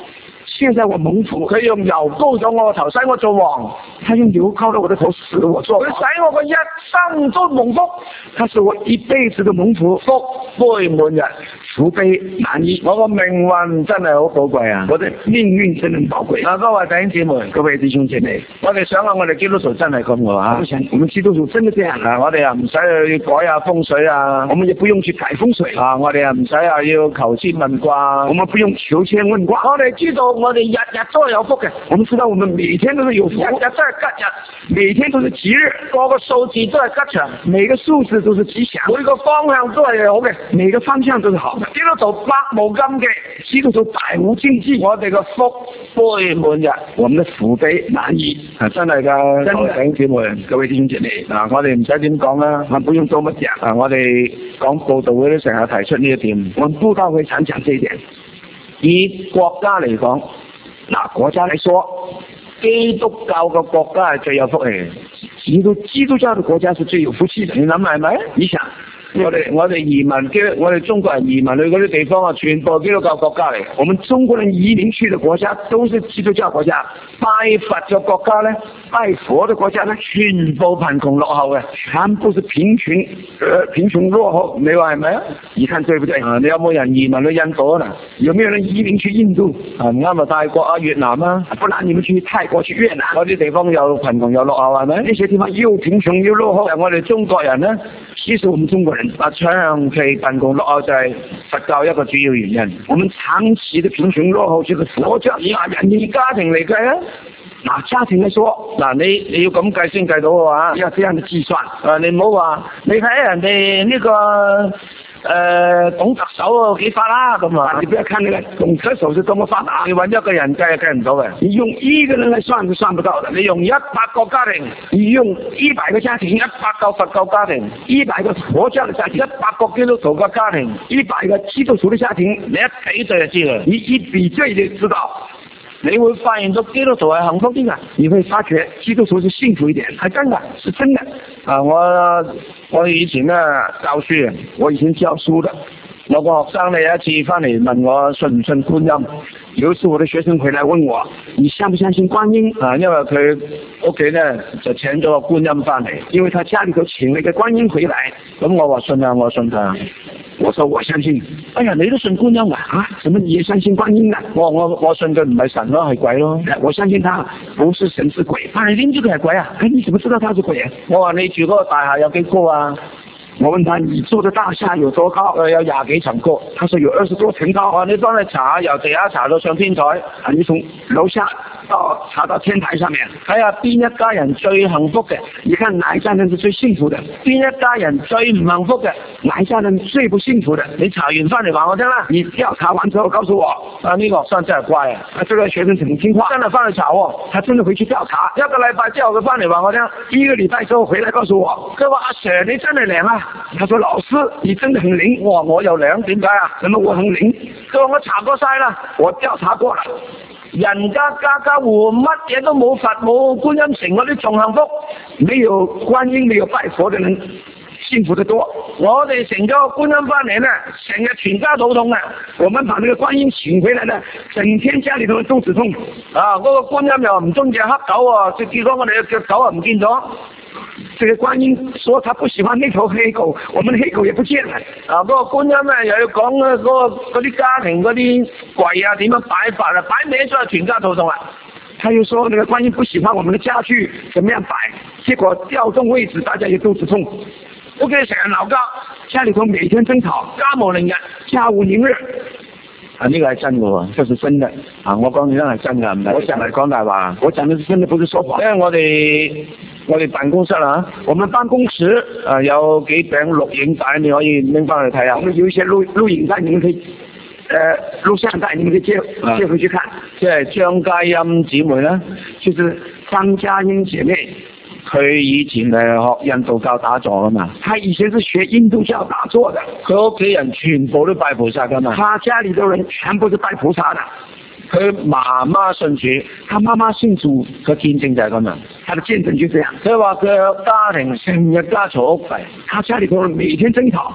現在我蒙福，佢用油膏咗我個頭，使我做王；他用油膏咗我的頭，使我做王。佢使我個一生都蒙福，他使我一輩子都蒙福，福杯滿溢，福杯滿溢。我個命運真係好寶貴啊！我哋命運真係寶貴。嗱，各位弟兄姊妹，各位弟兄姐妹，我哋想下我哋基督徒真係咁嘅話，我們基督徒真係這樣啊！我哋又唔使去改下風水啊，我們也不用去改風水啊，我哋又唔使啊要求籤問卦，我們不用求籤問卦。我哋知道我哋日日都係有福嘅，我們知道我們每天都是有福，日日都係吉日，每天都是吉日，個個數字都係吉祥，每個數字都是吉祥，每個方向都係好嘅，每個方向都是好嘅。基督徒百無禁忌，基督徒百無禁忌，我哋個福杯滿溢，我們的福杯滿溢，啊真係噶，各位弟兄姊妹，各位弟兄姐妹，嗱我哋唔使點講啦，我不用多乜嘢，啊我哋講報道嗰啲成日提出呢一點，我們佈道會常講這一點。以國家嚟講，嗱國家嚟說，基督教嘅國家係最有福氣，基督基督教嘅國家是最有福氣嘅，你諗係咪？你想？我哋我哋移民嘅，我哋中國人移民去嗰啲地方啊，全部基督教國家嚟。我們中國人移民去嘅國家都是基督教國家，拜佛嘅國家咧，拜佛嘅國家咧，全部貧窮落後嘅，全部是貧窮，呃貧窮落後，你話係咪啊？你看對不對？啊，你有冇人移民去印度啊？有沒有人移民去印度？啊，唔啱啊，泰國啊、越南啊，不然你們去泰國、去越南嗰啲地方又貧窮又落後係咪？呢些地方又貧窮又落後，我哋中國人咧，其實我們中國人。啊，長期貧窮落後就係佛教一個主要原因。我們長期的貧窮落後就是佛教。以下人以家庭嚟計啊，嗱家庭嚟說，嗱你你要咁計先計到嘅話，要這樣的計算。啊，你唔好話你睇人哋呢個。誒、呃，董特首幾發啦咁啊！你不要看那個董特首是多麼發達，你揾一個人計計唔到嘅。你用一個人嚟算就算不到的。你用一百個家庭，你用一百個家庭，一百個佛教家庭，一百個佛教嘅家庭，一百個基督徒嘅家庭，一百個基督徒嘅家庭，你一比對就知啦。你一比對就知道。你會發現到基督徒係幸福啲㗎，你會發覺基督徒是幸福一點，係真㗎，是真的。啊，我我以前咧教書，我以前教書的，有個學生咧有一次翻嚟問我信唔信觀音。有一次我的學生回來問我，你相不相信觀音？啊，因為佢屋企咧就請咗個觀音翻嚟，因為他家裏頭請了一個觀音回來。咁我話信啊，我信他。我說我相信。哎呀，你都信觀音啊？啊，什麼你也相信觀音啊？我我我信佢唔係神咯，係鬼咯。我相信他不是神是鬼。但係點知佢係鬼啊？哎，你怎麼知道他是鬼啊？我話你住嗰個大廈有幾高啊？我問他你住的大廈有多高？呃，有廿幾層高。他說有二十多層高。我話你幫你查，由地下查到上天台。啊，你從樓下到查到天台上面，睇下邊一家人最幸福嘅？你看哪一家人是最幸福的？邊一家人最唔幸福嘅？哪一家人最不幸福的？你查完翻嚟話我聽啦。你調查完之後告訴我。啊，呢個學生真係乖啊！啊，這個學生挺聽話，真係翻去查喎。他真的回去調查。一個禮拜之後佢翻嚟話我聽，一個禮拜之後回來告訴我，佢話阿 Sir 你真係靈啊！他說老師你真的很靈。我話我有靈，點解啊？怎麼我很靈？佢話我查過晒啦，我調查過啦。人家家家戶乜嘢都冇，佛冇觀音城嗰啲仲幸福，沒有觀音沒有拜佛嘅人幸福得多。我哋成咗個觀音翻嚟呢，成日全家肚痛啊！我們把那個觀音請回來呢，整天家裏頭肚子痛啊！嗰、那個觀音又唔中意黑狗啊，即結果我哋嘅狗啊唔見咗。這個觀音說他不喜歡那頭黑狗，我們的黑狗也不見了。啊，嗰、那個觀音咧又要講嗰、那個嗰啲家庭嗰啲櫃啊點樣擺法啊，擺歪咗全家肚痛啊。他又說那個觀音不喜歡我們的家具怎麼樣擺，結果調動位置，大家也肚子痛。屋企成日鬧交，家裏頭每天爭吵，家無寧日，家無寧日。啊，呢個係真嘅喎，這是真的。啊，我講嘅真係真㗎，唔係我成日講大話。我講的是真的，不是說謊。因為我哋我哋辦公室啊，我們辦公室啊有幾餅錄影帶，你可以拎翻去睇下。我們有一些錄錄影帶，你們可以誒錄像帶，你們可以借借回去看。即係張嘉欣姊妹啦，就是張嘉欣姐妹。佢以前係學印度教打坐噶嘛，他以前是學印度教打坐的，佢屋企人全部都拜菩薩噶嘛，他家裏的人全部是拜菩薩的。佢媽媽信主，他媽媽信主，佢見證就係咁樣，他的見證就這樣。佢話佢家庭成日家嘈屋閉，他家裏頭每天爭吵。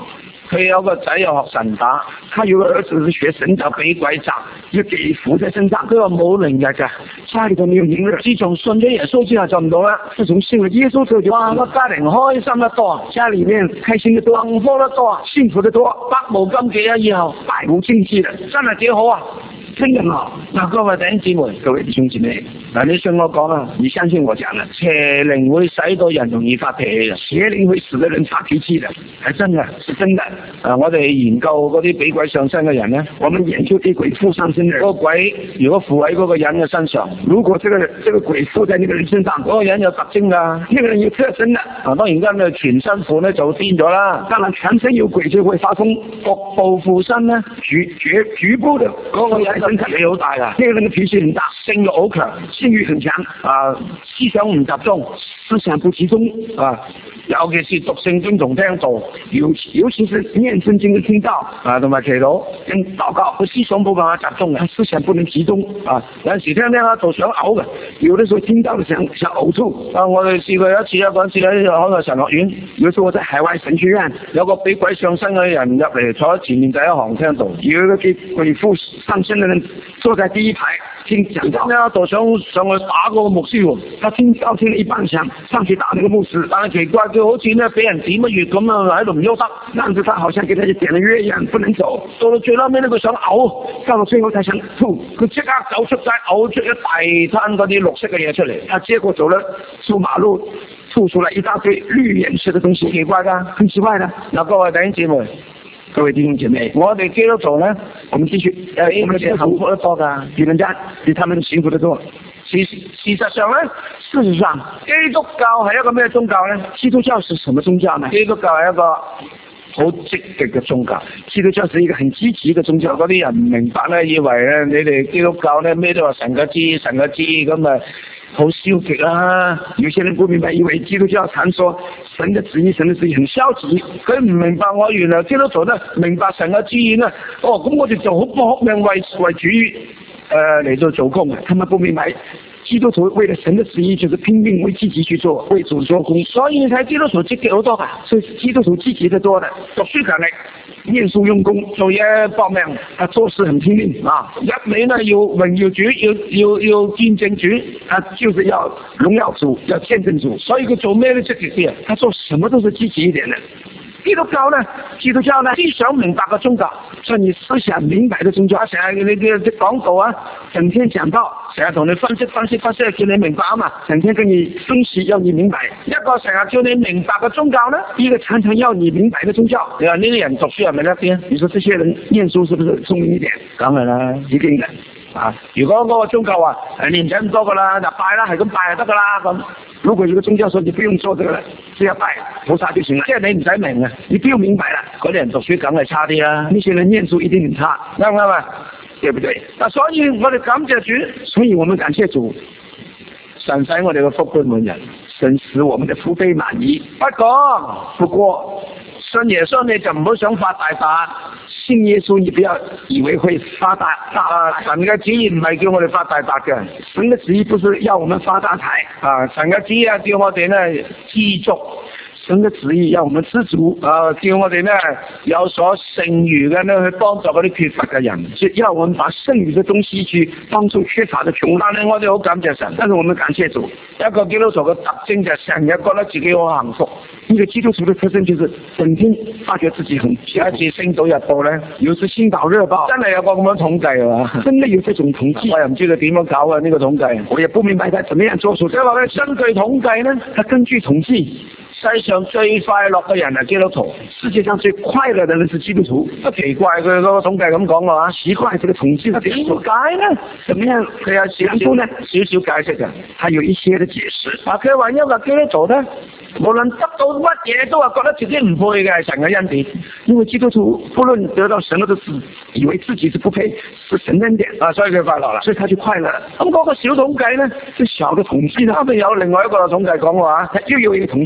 佢有個仔又學神打， 他有個兒子是學神打， 俾鬼襲， 就給附在身上。 佢話冇靈日㗎， 家裏都沒有靈日。 自從信咗耶穌之後就唔到啦。 自從信了耶穌之後就哇，個家庭開心得多， 家裏面開心得多， 幸福得多， 幸福得多， 百無禁忌啊！以後百無禁忌的， 真係幾好啊！ 真的好。 嗱，各位弟兄姊妹， 各位弟兄姊妹， 嗱，你信我講啊， 你相信我講啦， 邪靈會使到人容易發脾氣嘅， 邪靈會使得人發脾氣的， 係真嘅， 是真的。 啊，我哋研究嗰啲俾鬼上身嘅人咧， 我們研究俾鬼附上身嘅人， 嗰個鬼如果附喺嗰個人嘅身上， 如果這個這個鬼附在那個人身上， 嗰個人有特徵㗎， 那個人有特徵的。 啊，當然間咧全身附咧就癲咗啦， 當然全身有鬼就會發瘋， 局部附身咧， 局局局部的嗰個人身體好大㗎， 那個人嘅脾氣很大， 性慾好強， 性慾很強， 啊，思想唔集中， 思想不集中啊，尤其是讀聖經同聽道， 尤尤其是念聖經嘅聽道啊，同埋祈禱跟禱告， 佢思想冇辦法集中嘅， 思想不能集中啊，有陣時聽聽下就想嘔嘅， 有的時候聽到就想想嘔吐。 啊，我哋試過有一次啊，嗰陣時喺海外神學院， 有時候我在海外神學院， 有個俾鬼上身嘅人入嚟坐喺前面第一行聽道， 有一個給鬼附上身嘅人坐在第一排聽講道， 呢就想上去打嗰個牧師喎， 他聽到聽了一半想上去打那個牧師， 但係奇怪佢好似咧俾人點乜穴咁啊喺度唔喐得， 但是他好像給他點了穴一樣不能走， 到到最後尾咧佢想嘔， 到到最後才想吐， 佢即刻走出街嘔出一大灘嗰啲綠色嘅嘢出嚟， 他結果走了出馬路吐出來一大堆綠顏色嘅東西， 奇怪㗎， 很奇怪的。 嗱，各位弟兄姊妹， 各位弟兄姐妹， 我哋基督徒咧， 我們繼續， 誒，我們幸福得多㗎， 比人家比他們幸福得多。 事事實上咧， 事實上， 基督教係一個咩宗教咧？ 基督教是什麼宗教呢？ 基督教係一個好積極嘅宗教， 基督教是一個很積極嘅宗教。 嗰啲人唔明白咧，以為咧你哋基督教咧咩都話神嘅知，神嘅知咁啊，好消極啦。 有些人不明白，以為基督教常說神嘅旨意，神嘅旨意很消極。 佢唔明白我原來基督徒咧明白神嘅旨意咧，哦，咁我哋就好搏命為為主誒嚟到做工嘅， 他們不明白。基督徒為了神的旨意，就是拼命為自己去做，為主做工。 所以你睇基督徒積極好多噶， 所以基督徒積極得多的， 讀書勤力， 念書用功， 做嘢搏命， 他做事很拼命啊！ 一味呢要榮耀主，要要要見證主， 他就是要榮耀主，要見證主， 所以佢做咩都積極啲啊！ 他做什麼都是積極一點的。 基督教呢，基督教呢，思想明白嘅宗教， 所以你思想明白嘅宗教， 成日你嘅啲講道啊， 整天講道， 成日同你分析分析分析，叫你明白啊嘛， 整天跟你分析要你明白。 一個成日叫你明白嘅宗教呢， 一個常常要你明白嘅宗教。 你話呢啲人讀書係咪叻啲啊？ 你說這些人念書是不是聰明一點？ 梗係啦， 一定嘅。 啊！如果嗰個宗教話誒你唔使咁多噶啦，就拜啦，係咁拜就得噶啦咁。 如果有個宗教說你不用做這個了，只要拜菩薩就行了， 即係你唔使明啊， 你不用明白啦。 嗰啲人讀書梗係差啲啦， 那些人念書一定很差， 啱唔啱啊？ 對不對？ 嗱，所以我哋感謝主， 所以我們感謝主， 神使我哋嘅福杯滿溢， 神使我們的福杯滿溢。 不過不過信耶穌你就唔好想發大達。 信耶穌，你不要以為會發大大。 啊！神嘅旨意唔係叫我哋發大達嘅， 神嘅旨意不是要我們發大財。 啊！神嘅旨意啊，叫我哋咧知足。 神嘅旨意要我們知足。 啊！叫我哋咧有所剩餘嘅咧去幫助嗰啲缺乏嘅人， 要我們把剩餘嘅東西去幫助缺乏嘅窮人。 但係我哋好感謝神， 但是我們感謝主。 一個基督徒嘅特徵就係成日覺得自己好幸福。 一個基督徒的特徵就是整天發覺自己很幸福。 有一次《星島日報》咧， 有次《星島日報》 真係有個咁樣統計啊！ 真的有這種統計， 我又唔知佢點樣搞啊呢、這個統計， 我也不明白佢怎麼樣做出。 即係話咧，根據統計咧， 他根據統計， 世上最快樂嘅人係基督徒， 世界上最快樂嘅人是基督徒。 不奇怪佢嗰個統計咁講嘅話， 奇怪這個統計點解呢？ 怎麼樣？ 佢有少少咧，少少解釋嘅， 還有一些嘅解釋。 啊，佢話因為基督徒咧，無論得到乜嘢都係覺得自己唔配嘅係神嘅恩典， 因為基督徒不論得到什麼都是以為自己是不配，是神恩典啊，所以佢快樂啦， 所以他就快樂。 咁嗰個小統計咧， 這小嘅統計呢， 後面有另外一個統計講話， 又有一個統計裡面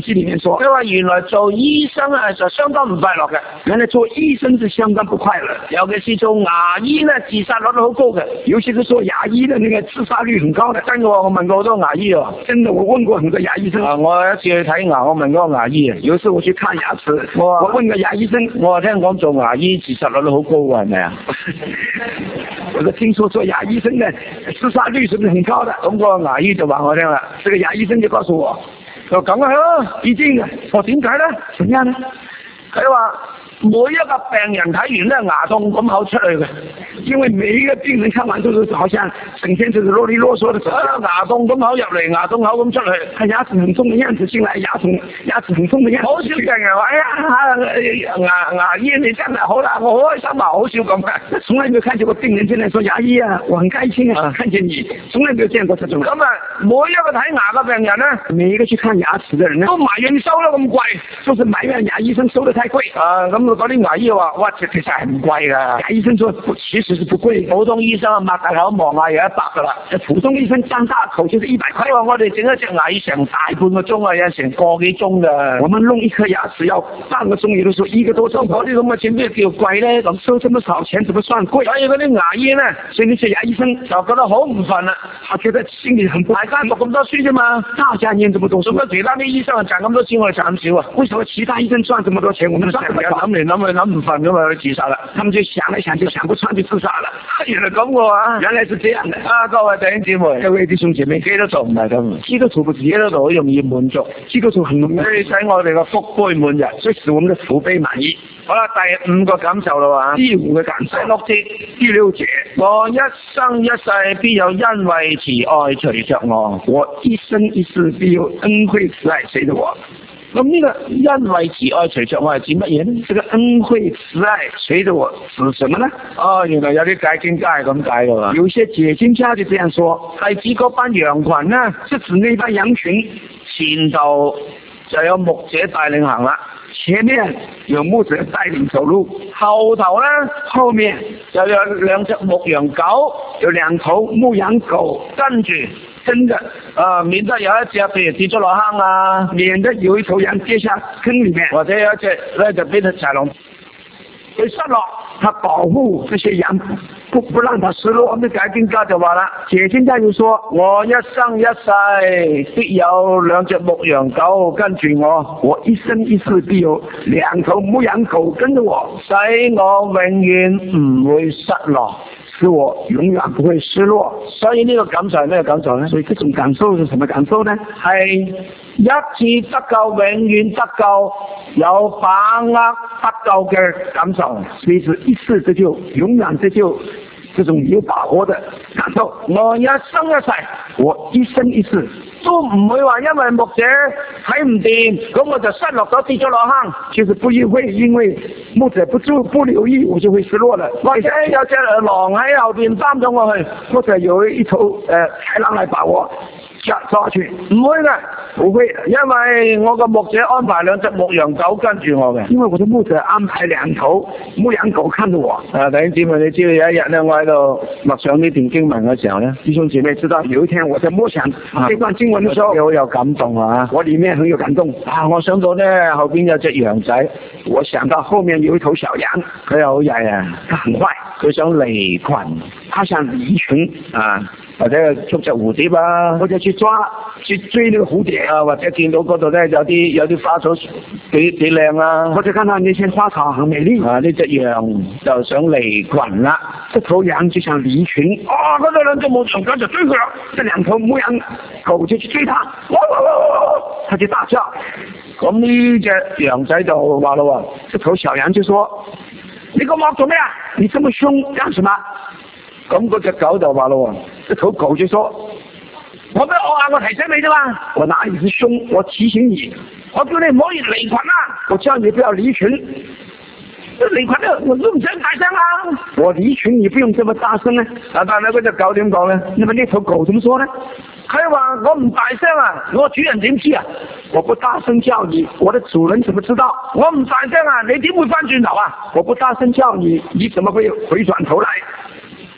說， 佢話原來做醫生啊就相當唔快樂嘅， 原來做醫生是相當不快樂， 尤其是做牙醫呢，自殺率都好高嘅， 尤其是做牙醫的那個自殺率很高的。 真嘅，我問過好多牙醫啊， 真的，我問過很多牙醫生。 啊，我有一次去睇牙，我問嗰個牙醫啊， 有一次我去看牙齒，我我問個牙醫生， 我話聽講做牙醫自殺率都好高嘅，係咪啊？ 我說聽說做牙醫生的自殺率是不是很高的？ 咁嗰個牙醫就話我聽啦， 這個牙醫生就告訴我， 就咁係咯， 一定嘅。 我點解咧？ 怎樣呢？ 佢話每一個病人睇完咧牙痛咁口出去嘅， 因為每一個病人看完都是好像整天就是囉里囉嗦的， 啊牙痛咁口入嚟，牙痛口咁出去， 他牙齒很痛的樣子進來，牙痛牙齒很痛的樣子。 好少病人話，哎呀牙牙醫你真係好啦，我好開心啊，好少咁嘅。 從來沒有看見過病人進來說牙醫啊，我很開心啊，啊看見你，從來沒有見過這種。 咁啊，每一個睇牙嘅病人咧， 每一個去看牙齒嘅人咧， 都埋怨收得咁貴， 都是埋怨牙醫生收得太貴。 啊咁嗰啲牙醫話，哇其實係唔貴噶。 牙醫生說其實是不貴， 普通醫生啊擘大口望下有一百噶啦， 普通醫生張大口就是一百塊。 話我哋整一隻牙要成大半個鐘啊，有成個幾鐘噶。 我們弄一顆牙齒要半個鐘，有的時候一個多鐘。 嗰啲咁嘅錢咩叫貴咧？咁收這麼少錢，怎麼算貴？ 所以嗰啲牙醫咧， 所以那些牙醫生就覺得好唔忿啦， 他覺得心裏很不。 大家讀咁多書啫嘛， 大家念這麼多書， 做乜其他啲醫生啊賺咁多錢，我哋賺咁少啊？ 為什麼其他醫生賺這麼多錢，我們賺唔到？ 諗嚟諗去諗唔忿咁嘛，佢自殺啦。 他們就想來想就想不穿就自殺了。 原來咁嘅話， 原來是這樣的。 啊，各位弟兄姊妹， 各位弟兄姐妹， 基督徒唔係咁， 基督徒不是基督徒好容易滿足，基督徒很容易， 所以使我哋嘅福杯滿溢， 所以使我們的福杯滿溢。 好啦，第五個感受啦喎， 第五個感受， 六節， 第六節， 我一生一世必有恩惠慈愛隨着我， 我一生一世必有恩惠慈愛隨着我。 咁呢個恩惠慈愛隨着我係指乜嘢呢？ 這個恩惠慈愛隨着我指什麼呢？ 哦，原來有啲解經家係咁解噶嘛。 有些解經家就這樣說， 係指嗰班羊群呢， 是指那班羊群， 前頭就有牧者帶領行啦， 前面有牧者帶領走路， 後頭呢， 後面就有兩隻牧羊狗， 有兩頭牧羊狗跟住。 真的， 啊，免得有一隻譬如跌咗落坑啊， 免得有一頭羊跌下坑裏面， 或者有一隻咧就俾隻豺狼佢失落， 他保護這些羊不不讓它失落。 咁啲解經家就話啦， 解經家就說： 我一生一世必有兩隻牧羊狗跟住我， 我一生一世必有兩頭牧羊狗跟着我， 使我永遠唔會失落。 使我永遠不會失落。 所以呢個感受係咩感受呢？ 所以這種感受是什麼感受呢？ 係一次得救，永遠得救，有把握得救嘅感受。 所以是一次得救，永遠得救，這種有把握的感受。 我一生一世， 我一生一世都唔會話因為牧者睇唔掂，咁我就失落咗跌咗落坑。 就是不會因為牧者不注不留意，我就會失落了。 或者有隻狼喺後邊擔咗我去， 或者有一頭誒豺狼嚟把我抓抓去， 唔會嘅， 不會， 因為我個牧者安排兩隻牧羊狗跟住我嘅。 因為我的牧者安排兩頭牧羊狗看着我。 啊，弟兄姊妹，你知道有一日咧，我喺度默想呢段經文嘅時候咧， 弟兄姐妹知道有一天我在默想呢段經文嘅時候， 好有感動啊！ 我裏面很有感動啊！我想到咧後邊有隻羊仔， 我想到後面有一頭小羊， 佢又好曳啊， 佢很壞， 佢想離群， 他想離群啊！或者捉隻蝴蝶啊， 或者去抓去追那個蝴蝶啊，或者見到嗰度咧有啲有啲花草幾幾靚啊， 或者看到那些花草很美麗啊，呢隻羊就想離群啦， 這頭羊就想離群， 啊，嗰度兩隻牧羊狗就追佢啦， 這兩頭牧羊狗就去追他，哇哇哇，他就大叫， 咁呢隻羊仔就話咯喎， 這頭小羊就說： 你咁惡做咩啊？ 你這麼兇幹什麼？ 咁嗰隻狗就話咯喎，這頭狗就說： 我咩惡啊？我提醒你啫嘛， 我哪裏是兇？我提醒你， 我叫你唔可以離群啊！ 我叫你不要離群， 離群咧，我都唔想大聲啊！ 我離群，你不用這麼大聲啊！ 啊，但係嗰隻狗點講咧？ 那麼呢頭狗怎麼說呢？ 佢話我唔大聲啊，我主人點知啊？ 我不大聲叫你，我的主人怎麼知道？ 我唔大聲啊，你點會翻轉頭啊？ 我不大聲叫你，你怎麼會回轉頭來？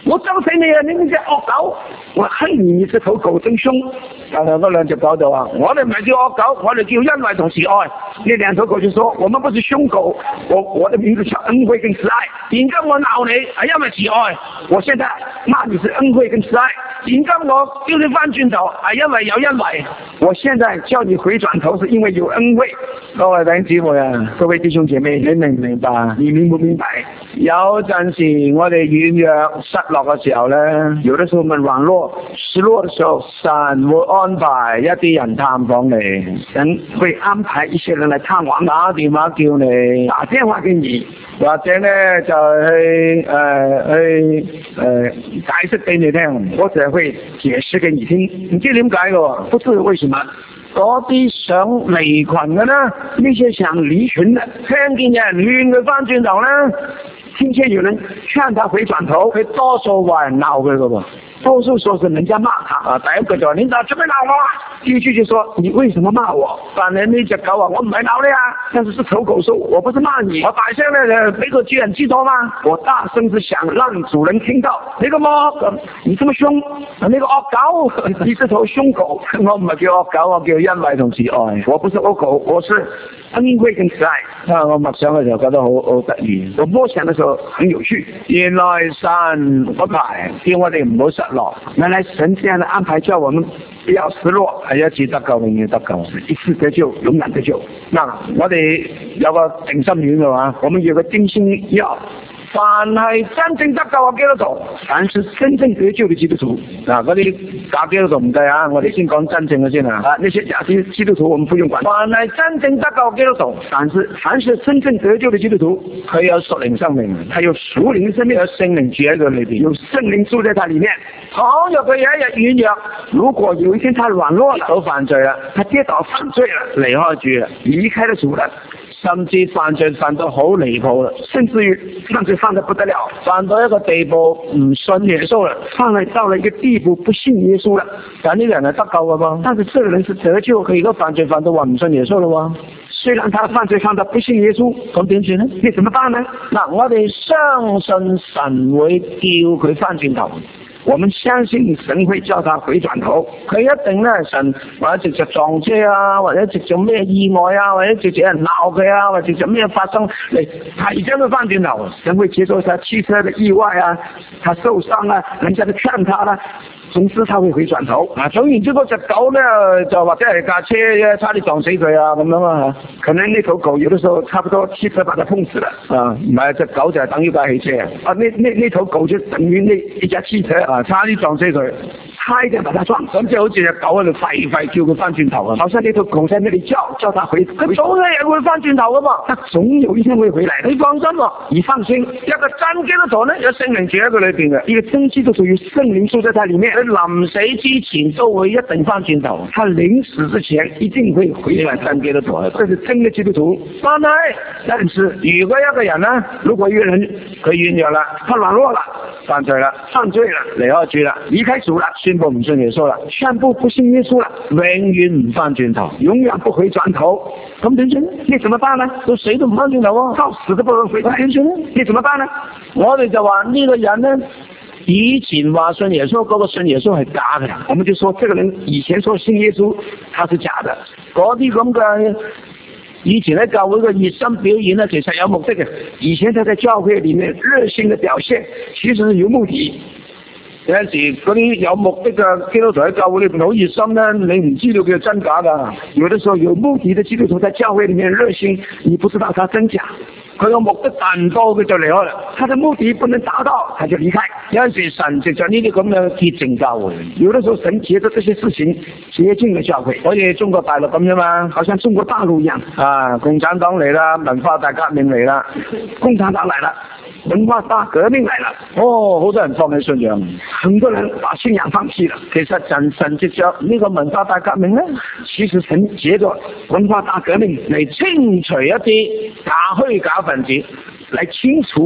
我憎死你啊！你呢隻惡狗，我恨你，你這頭狗真兇。但係嗰兩隻狗就話：我哋唔係叫惡狗，我哋叫恩惠同慈愛。呢兩頭狗就說：我們不是兇狗，我我的名字叫恩惠跟慈愛。而家我鬧你係因為慈愛，我現在罵你是恩惠跟慈愛。而家我叫你翻轉頭係因為有恩惠，我現在叫你回轉頭是因為有恩惠。各位弟兄姊妹啊，各位弟兄姐妹，你明唔明白？你明唔明白？有陣時我哋軟弱失落嘅時候咧，有的時候我們軟弱失落嘅時候，神會安排一啲人探訪你，神會安排一些人嚟探望，打電話叫你，打電話給你，或者咧就去誒、呃、去誒、呃、解釋俾你聽，或者會解釋給你聽，唔知點解嘅，不知為什麼。嗰啲想離群嘅啦，呢些想離群嘅，聽見有人勸佢翻轉頭啦，聽見有人勸他回轉頭，佢多數話人鬧佢嘅喎，多數說是人家罵他啊。第一句就話：你咋做咩鬧我啊？第二句就說：你為什麼罵我？但係呢隻狗話：我唔係鬧你啊，但是是丑狗說：我不是罵你，我大聲咧俾個主人知道嗎？我大聲是想讓主人聽到。你個惡，你這麼兇，你個惡狗，你是頭兇狗。我唔係叫惡狗，我叫恩惠同慈愛。我不是惡狗，我是恩惠跟慈愛。啊，我默想嘅時候覺得好好得意，我默想嘅時候很有趣。原來神安排叫我哋唔好失落，原來神這樣的安排叫我們不要失落，係一次得救永遠得救，一次得救永遠得救。嗱，我哋有個定心丸嘅話，我們有個定心藥。凡係真正得救嘅基督徒，凡是真正得救嘅基督徒，嗱，嗰啲假基督徒唔計啊，我哋先講真正嘅先啊。啊，呢些假基基督徒我們不用管。凡係真正得救嘅基督徒，凡是凡是真正得救嘅基督徒，佢有屬靈生命，佢有屬靈生命，有聖靈住喺佢裏邊，有聖靈住在他裏面。倘若佢有一日軟弱，如果有一天他軟弱了，都犯罪啦，他跌倒犯罪啦，離開主啦，離開咗主啦。甚至犯罪犯到好離譜啦，甚至於犯罪犯得不得了，犯到一個地步唔信耶穌啦，犯了到了一個地步不信耶穌啦。但呢個人係得救嘅噃，但是這個人是得救，佢而家犯罪犯到話唔信耶穌啦喎。雖然他犯罪犯到不信耶穌，咁點算呢？你怎麼辦呢？嗱，我哋相信神會叫佢翻轉頭。我們相信神會叫他回轉頭，佢一定咧，神或者直接撞車啊，或者直接咩意外啊，或者直接人鬧佢啊，或者直接咩發生嚟提醒佢翻轉頭，神會接受他汽車的意外啊，他受傷啊，人家都勸他啦。總之他會回轉頭啊！總然之嗰隻狗咧，就或者係架車差啲撞死佢啊咁樣啊，可能呢頭狗有的時候差不多汽車把它碰死了啊，唔係隻狗就係等於架汽車啊！呢呢呢頭狗就等於呢一架汽車啊，差啲撞死佢，差一點把它撞，咁即係好似隻狗喺度吠吠叫佢翻轉頭啊！好像呢頭狗在那裡叫叫它回，佢總有一日會翻轉頭噶嘛，它總有一天會回來。你放心啊，你放心，一個真基督徒呢，有聖靈住喺佢裏邊嘅，一個真基督徒有聖靈住在它裡面。佢臨死之前都會一定翻轉頭，他臨死之前一定會回來真基督徒，這是真嘅基督徒。但係，但是如果一個人呢，如果一個人佢軟弱啦，他軟弱啦，犯罪啦，犯罪啦，離開主啦，離開主啦，宣布唔信耶穌啦，宣布不信耶穌啦，永遠唔翻轉頭，永遠不回轉頭，咁點算呢？你怎麼辦呢？到死都唔翻轉頭啊，到死都不回頭，點算呢？你怎麼辦呢？我哋就話呢個人呢，以前話信耶穌嗰個信耶穌係假嘅，我們就說這個人以前說信耶穌，他是假的。嗰啲咁嘅以前喺教會嘅熱心表演呢，其實有目的嘅。以前他在教會裏面熱心嘅表現，其實係有目的。有陣時嗰啲有目的嘅基督徒喺教會裏邊好熱心咧，你唔知道佢係真假噶。有的時候有目的嘅基督徒在教會裏面熱心，你不知道他真假。佢個目的達唔到，佢就離開啦。他的目的不能達到，他就離開。有陣時神藉着呢啲咁嘅潔淨教會，有的時候神藉着這些事情潔淨嘅教會，好似中國大陸咁啫嘛，好像中國大陸一樣啊，共產黨嚟啦，文化大革命嚟啦，共產黨嚟啦。文化大革命嚟啦！哦，好多人放棄信仰，很多人把信仰放棄了。其實神神藉着呢個文化大革命咧，其實神藉着文化大革命嚟清除一啲假虛假分子，嚟清除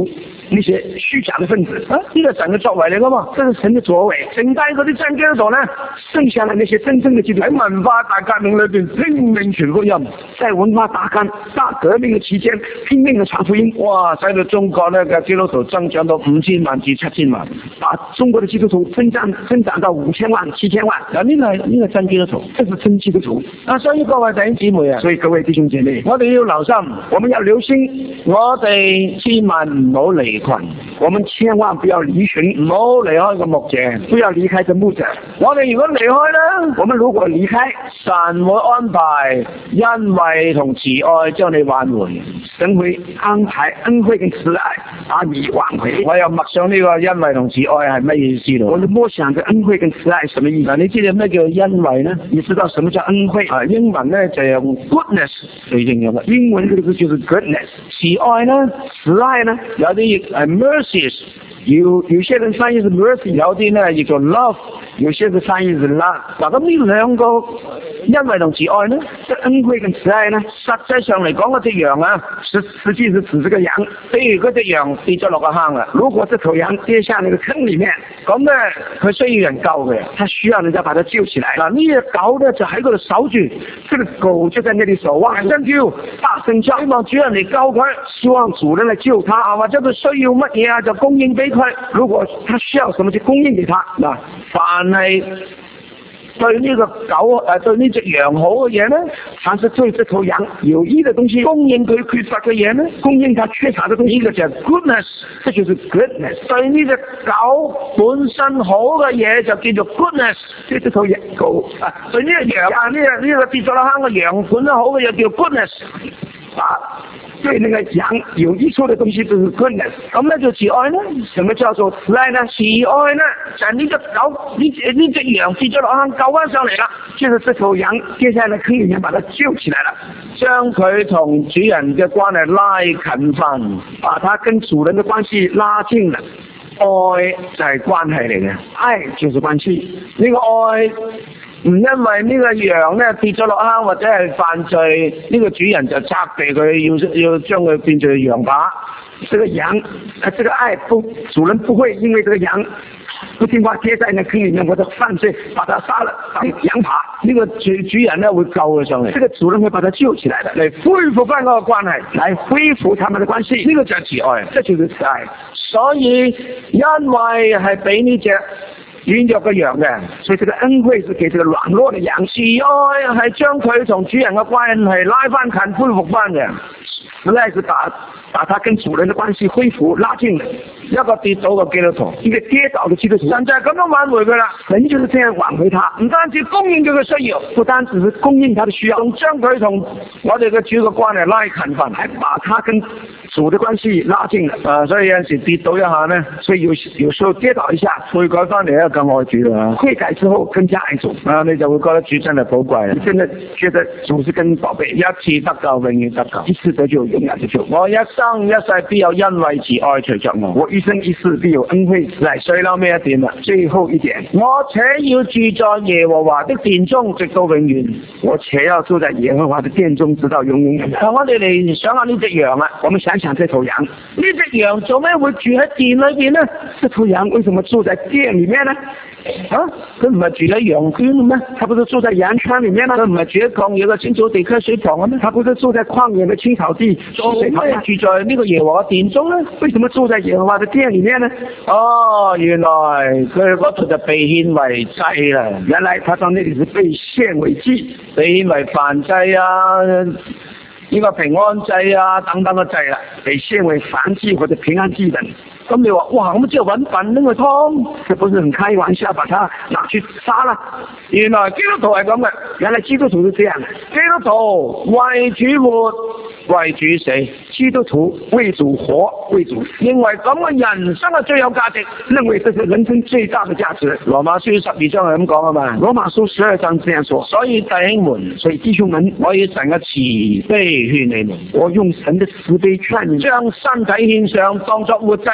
那些虛假的分子啊，呢個神嘅作為嚟噶嘛，這是神嘅作為。剩低嗰啲真基督徒呢，剩下來那些真正嘅基督徒喺文化大革命裏邊拼命傳福音，在文化大革大革命嘅期間拼命嘅傳福音，哇！使到中國呢嘅基督徒增長到五千萬至七千萬，把中國嘅基督徒增長增長到五千萬、七千萬。嗱，呢個係呢個真基督徒，這是真基督徒。啊，所以各位弟兄姊妹啊，所以各位弟兄姐妹，我哋要留心，我們要留心，我哋千萬唔好離群，我們千萬不要離群，唔好離開個牧者，不要離開個牧者。我哋如果離開呢，我們如果離開，神會安排恩惠同慈愛將你挽回，神會安排恩惠跟慈愛把你挽回。我又默想呢個恩惠同慈愛係乜意思咯？我哋默想嘅恩惠跟慈愛什麼意思？你知道咩叫恩惠呢？你知道什麼叫恩惠啊？英文呢就用 goodness 嚟形容啦，英文呢個就是 goodness。慈愛呢？慈愛呢？有啲誒 mercies， 有有些人翻譯是 mercy， 有啲呢亦做 love， 有些人翻譯是 love。嗱，咁呢兩個恩惠同慈愛呢，即恩惠跟慈愛呢，實際上嚟講嗰隻羊啊，實實際是指這個羊。譬如嗰隻羊跌咗落個坑啦，如果這頭羊跌下那個坑裏面，咁呢佢需要人救嘅，他需要人家把它救起來。嗱，呢隻狗呢就喺嗰度守住，這個狗就在那裏守望，真叫大聲叫，希望主人嚟救佢，希望主人嚟救他啊，或者佢需要乜嘢啊就供應俾佢。如果他需要什麼就供應給他。嗱，凡係對呢個狗誒，對呢隻羊好嘅嘢呢，凡是對這頭羊有益的東西，供應佢缺乏嘅嘢呢，供應他缺乏嘅東西，呢個就係 goodness， 這就是 goodness。對呢隻狗本身好嘅嘢就叫做 goodness， 即係這頭羊狗啊。對呢隻羊啊，呢個呢個跌咗落坑嘅羊本身好嘅嘢叫 goodness 啊。對那個羊有益處的東西就是 goodness， 咁呢就慈愛呢？什麼叫做慈愛呢？慈愛呢就係呢隻狗呢隻呢隻羊跌咗落坑救翻上嚟啦，就是這頭羊接下來可以人把它救起來了，將佢同主人嘅關係拉近翻，把它跟主人嘅關係拉近了。愛就係關係嚟嘅，愛就是關係。呢個愛唔因為呢個羊咧跌咗落坑或者係犯罪，呢個主人就責備佢，要要將佢變做羊扒。這個羊，啊，這個愛不，主人不會因為這個羊不聽話跌在那坑裏面或者犯罪，把它殺了當羊扒。呢個主主人咧會救佢上嚟，這個主人會把他救起來的，嚟恢復翻嗰個關係，嚟恢復他們的關係。呢個就係慈愛，這就是慈愛。所以因為係俾呢隻軟弱嘅羊嘅，所以這個恩惠是給這個軟弱嘅羊。慈愛係將佢同主人嘅關係拉翻近，恢復翻嘅。實在是把把他跟主人的關係恢復拉近了。一個跌倒嘅基督徒，一個跌倒嘅基督徒，神就係咁樣挽回佢啦。神就是這樣挽回他，唔單止供應佢嘅需要，不單只是供應他的需要，仲將佢同我哋嘅主嘅關係拉近翻，係把他跟主的關係拉近了。啊，所以有陣時跌倒一下呢，所以有有時候跌倒一下，悔改翻嚟咧更愛主啦。悔改之後更加愛主，啊，你就會覺得主真係寶貴，你真係覺得主是更寶貝，一次得救永遠得救，一次得救永遠得救。我一生一世必有恩惠慈愛隨着我，我一生一世必有恩惠慈愛。所以後尾一點啦，最後一點，我且要住在耶和華的殿中，直到永遠。我且要住在耶和華的殿中，直到永遠。嗱，我哋嚟想下呢隻羊啊，我們想想這頭羊，呢隻羊做咩會住喺殿裏邊呢？這頭羊為什麼住在殿裏面呢？啊，佢唔係住喺羊圈咩？他不是住在羊圈裏面嗎？佢唔係住喺曠野嘅青草地溪水旁嘅咩？他不是住在曠野嘅青草地溪水旁，住在呢個耶和華殿中呢？為什麼住在耶和華的殿裏面呢？哦，原來佢嗰度就被獻為祭啦。原來他到那裏是被獻為祭，被獻為燔祭啊，呢個平安祭啊等等嘅祭啦，被獻為燔祭或者平安祭等。咁你話哇，咁即係揾笨拎個湯，這不是很開玩笑，把它拿去殺啦？原來基督徒係咁嘅，原來基督徒是這樣的，基督徒為主活，為主死，基督徒為主活，為主死，認為咁嘅人生係最有價值，認為這是人生最大的價值。羅馬書十二章係咁講啊嘛，羅馬書十二章這樣說。所以弟兄們，所以弟兄們，我以神嘅慈悲勸你們，我用神的慈悲勸你們，將身體獻上當作活祭。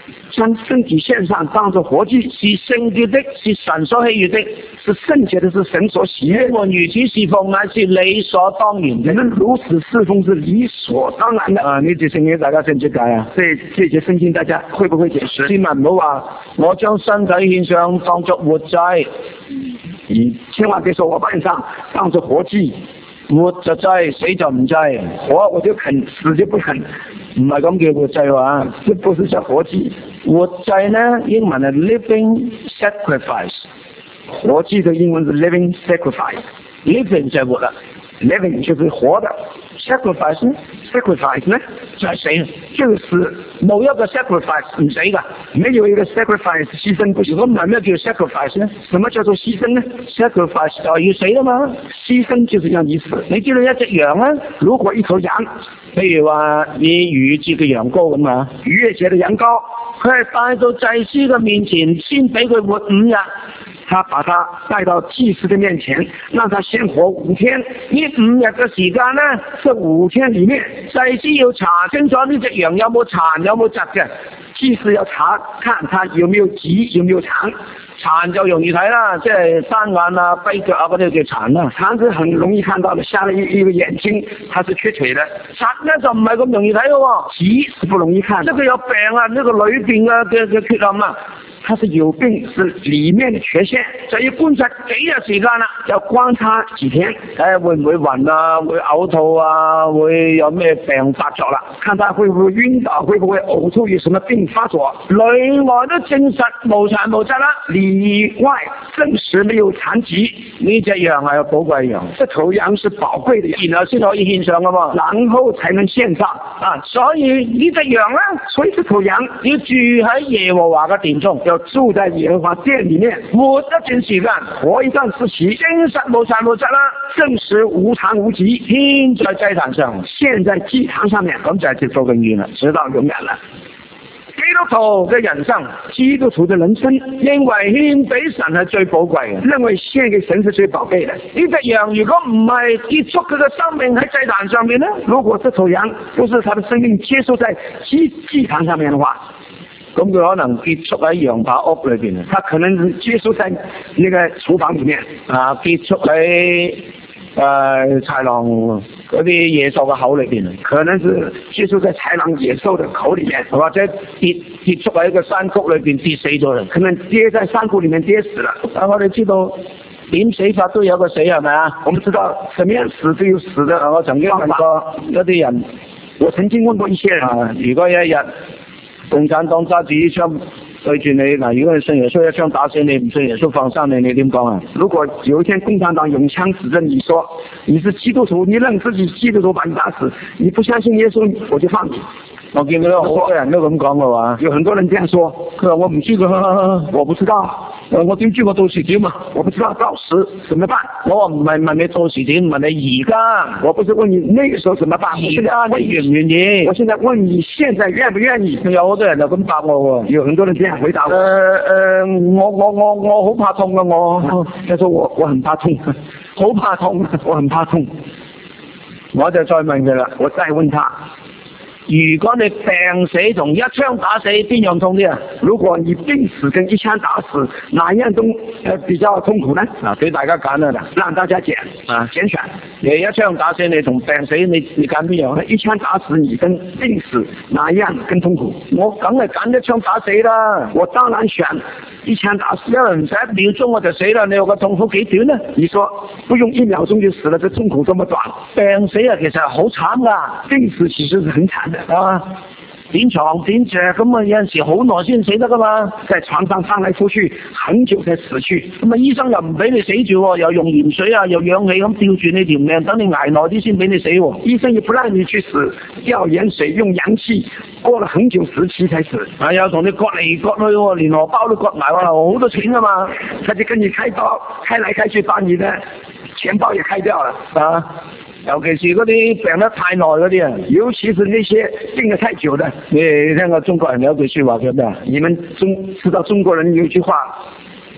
將身體獻上當作活祭，是聖潔的，是神所喜悅的，是聖潔的，是神所喜悅。我們如此侍奉乃是理所當然的，人如此侍奉是理所當然的。啊，呢節聖經大家識唔識解啊？即係這節聖經大家會不會解釋？千萬唔好話我將身體獻上當作活祭，而千萬別說我把獻上當作活祭。活就祭，死就唔祭，活我就肯，死就不肯，唔係咁叫活祭話，這不是叫活祭。活祭呢，英文係 living sacrifice， 活祭的英文是 living sacrifice，living 就係活啦 ，living 就是活的 ，sacrifice 呢 ，sacrifice 呢就係死，就是冇一個 sacrifice 唔死噶，沒有一個 sacrifice 犧牲不死。咁唔係咩叫 sacrifice 呢？什麼叫做犧牲呢 ？sacrifice 就要死啦嘛，犧牲就是要你死。你知道一隻羊啊，如果一頭羊，譬如話你逾越節嘅羊羔咁啊，逾越節嘅羊羔，佢係帶到祭司嘅面前，先俾佢活五日。他把他帶到祭司的面前，讓他先活五天。呢五日嘅時間呢，這五天裏面，祭司要查清楚呢隻羊有冇殘有冇疾嘅，祭司要查看他有沒有疾有沒有殘。殘就容易睇啦，即係單眼啊、跛腳啊嗰啲叫殘啦。殘是很容易看到的，瞎了一一個眼睛，他是缺腿的。疾呢就唔係咁容易睇嘅喎，疾是不容易看。即係佢有病啊，呢、這個裏邊嘅嘅嘅缺陷啊。他是有病，是裏面的缺陷，就要觀察幾日時間啦，要觀察幾天，睇下會唔會暈啊，會嘔吐啊，會有咩病發作啦，看他會唔會暈倒，會唔會嘔吐，有什麼病發作，裏外都證實無殘無疾啦，裏外證實沒有殘疾，呢隻羊係有寶貴羊，這頭羊是寶貴的羊，然後先可以獻上噶嘛，然後才能獻上啊，所以呢隻羊呢，所以這頭羊要住喺耶和華嘅殿中。住在耶和華殿裏面，活一段時間，活一段時期，證實無殘無疾啦，證實無殘無疾，獻在祭壇上，獻在祭壇上面，咁就係直到永遠啦，直到永遠啦。基督徒嘅人生，基督徒嘅人生，認為獻俾神係最寶貴嘅，認為獻給神是最寶貴嘅。呢隻羊如果唔係結束佢嘅生命喺祭壇上面呢？如果這頭羊不是他的生命結束在祭祭壇上面嘅話，咁佢可能結束喺羊扒屋裏邊，他可能是結束在那個廚房裏面啊，結束喺誒豺狼嗰啲野獸嘅口裏邊，可能是結束在豺狼野獸嘅口裏面，或者跌結束喺一個山谷裏邊跌死咗人，可能跌在山谷裏面跌死了。啊，我哋知道點死法都有個死係咪啊？我們知道什麼樣死都有死的。我曾經問過一啲人，我曾經問過一些人，啊、如果有一日共產黨揸住一槍對住你，嗱，如果你信耶穌一槍打死你，唔信耶穌放生你，你點講啊？如果有一天共產黨用槍指着你說你是基督徒，你認自己基督徒把你打死，你不相信耶穌，我就放你。我見到好多人都咁講嘅話，有很多人這樣說，佢話我唔知佢，我不知道，我點知我到時點啊？我不知道到時怎麼辦？我話唔係問你到時點，問你而家，我不是問你那個時候怎麼辦？而家你願唔願意？我現在問你現在願不願意？有好多人就咁答我喎，有很多人這樣回答我。誒誒、呃，我我我我好怕痛啊！我，佢說我我很怕痛，好怕痛，我很怕痛。我就再問佢啦，我再問他。如果你病死同一槍打死邊樣痛啲啊？如果你病死跟一槍打死，哪樣都誒比較痛苦呢？啊，俾大家揀啦，讓大家揀啊，揀選。你一槍打死你同病死，你你揀邊樣？一槍打死你跟病死，哪樣更痛苦？我梗係揀一槍打死啦，我當然選一槍打死，因為唔使一秒鐘我就死啦。你話個痛苦幾短呢？你說不用一秒鐘就死了，這痛苦這麼短？病死啊，其實係好慘噶，病死其實是很慘的。啊，點床點著咁啊，有陣時好耐先死得噶嘛，在床上翻來覆去，很久才死去。咁啊，醫生又唔俾你死住，又用鹽水啊，又氧氣咁吊住你條命，等你挨耐啲先俾你死。醫生也不讓你去死，吊鹽水用氧氣，過了很久時期才死。啊，又同你割嚟割去，連荷包都割埋，好多錢噶嘛，他就跟你開刀，開來開去，把你的錢包也開掉了啊。尤其是嗰啲病得太耐嗰啲啊，尤其是那些病得太久的。你聽過中國人有句說話叫咩啊？你們中知道中國人有句話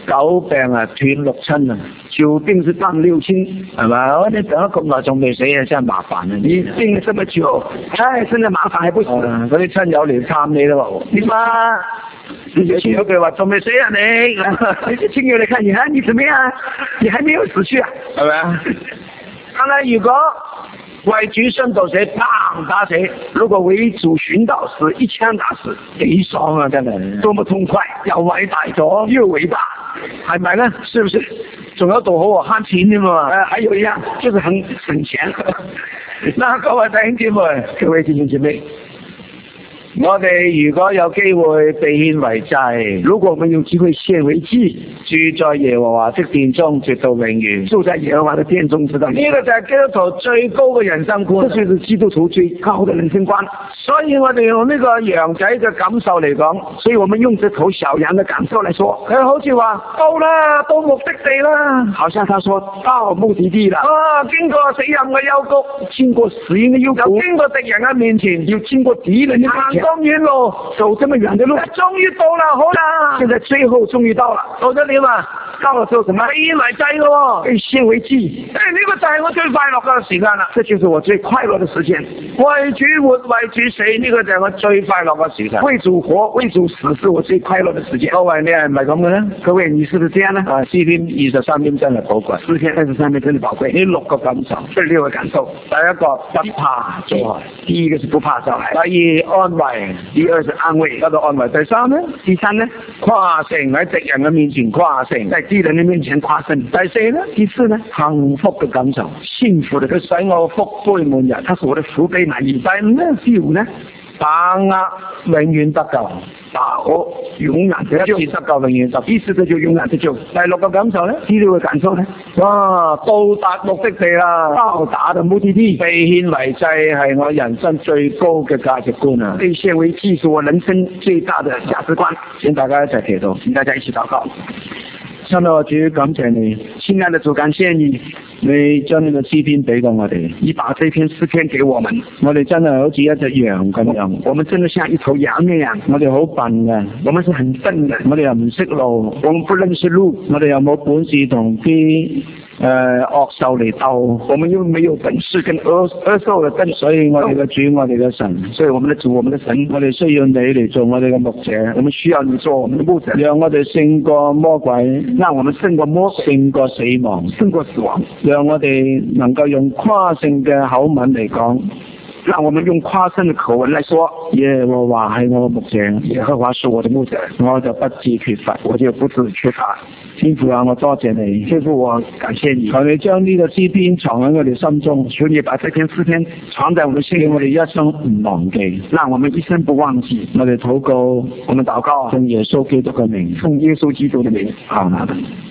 久病啊，斷六親啊，久病是斷六親，係嘛？我哋等咗咁耐仲未死啊，真係麻煩啊！你病咗這麼久，唉，真係麻煩，還不死。嗰啲親友嚟探你咯，點啊？你就親友佢話仲未死啊你？你啲親友嚟看你，啊你怎麼樣？你還沒有死去啊？係咪啊？當然如果為主殉道死，砰打死；如果為主殉道死，一槍打死，幾爽啊！真係，多麼痛快，又偉大咗，又偉大，係咪呢？是不是？仲有道好慳錢添嘛？誒，還有一樣就是很省錢。那各位弟兄姊妹，各位弟兄姊妹，我哋如果有機會被獻為祭，如果我們有機會獻為祭，住在耶和華的殿中，直到永遠。住在耶和華的殿中，直到呢個就係基督徒最高嘅人生觀，這就是基督徒最高嘅人生觀。所以我哋用呢個羊仔嘅感受嚟講，所以我們用這頭小羊嘅感受嚟說，佢好似話到啦，到目的地啦，好像他說到目的地啦。啊，經過死蔭嘅幽谷，經過死蔭嘅幽谷，經過敵人嘅面前，要經過敵人嘅面前。咁遠路，走這麼遠的路，終於到了，好啦！現在最後終於到了，到咗點啊？到了之後什麼？獻為祭咯，可以獻為祭。誒，呢個就係我最快樂嘅時間啦，這就是我最快樂嘅時間。為主活，為主死，呢個就係我最快樂嘅時間。為主活，為主死，是我最快樂嘅時間。各位，你係唔係咁嘅呢？各位，你是不是這樣呢？啊，詩篇二十三篇真係寶貴，詩篇二十三篇真係寶貴。呢六個感受，這六個感受，第一個不怕災害，第一個是不怕災害，第二安慰。第二是安慰，得到安慰。第三呢？第三呢？誇勝，喺敵人嘅面前誇勝，喺敵人嘅面前誇勝。第四呢？第四呢？幸福嘅感受，幸福嘅，佢使我福杯滿溢，他使我的福杯滿溢。第五呢？第五呢？把握永遠得救，把握永遠得救，一次得救永遠得救，意思就永遠得救。第六個感受呢？第六個感受呢？哇，到達目的地啦，到達嘅目的地，被獻為祭係我人生最高嘅價值觀啊！被獻為祭是我人生最大的價值觀。請大家一齊祈禱，請大家一起禱告。親愛的主，感謝你，親愛的主，感謝你，你將呢個詩篇俾到我哋，你把這篇詩篇給我們，我哋真係好似一隻羊咁樣，我們真的像一頭羊那樣，我哋好笨嘅，我們是很笨嘅，我哋又唔識路，我們不認識路，我哋又冇本事同啲誒惡獸嚟鬥，我們又沒有本事跟惡惡獸嚟鬥，所以我哋嘅主，我哋嘅神，所以我們的主，我們的神，我哋需要你嚟做我哋嘅牧者，我們需要你做我們的牧者，讓我哋勝過魔鬼，讓我們勝過魔鬼，勝過死亡，勝過死亡，讓我哋能夠用誇勝嘅口吻嚟講，讓我們用誇勝嘅口吻來說，耶和華係我嘅牧者，耶和華是我的牧者，我就不致缺乏，我就不致缺乏。天父啊，我多謝你，天父我感謝你，求你將呢個詩篇藏喺我哋心中，求你把這篇詩篇藏在我們心裏，我哋一生唔忘記，讓我們一生不忘記。我哋禱告，我們禱告，奉耶穌基督嘅名，奉耶穌基督嘅名，阿門。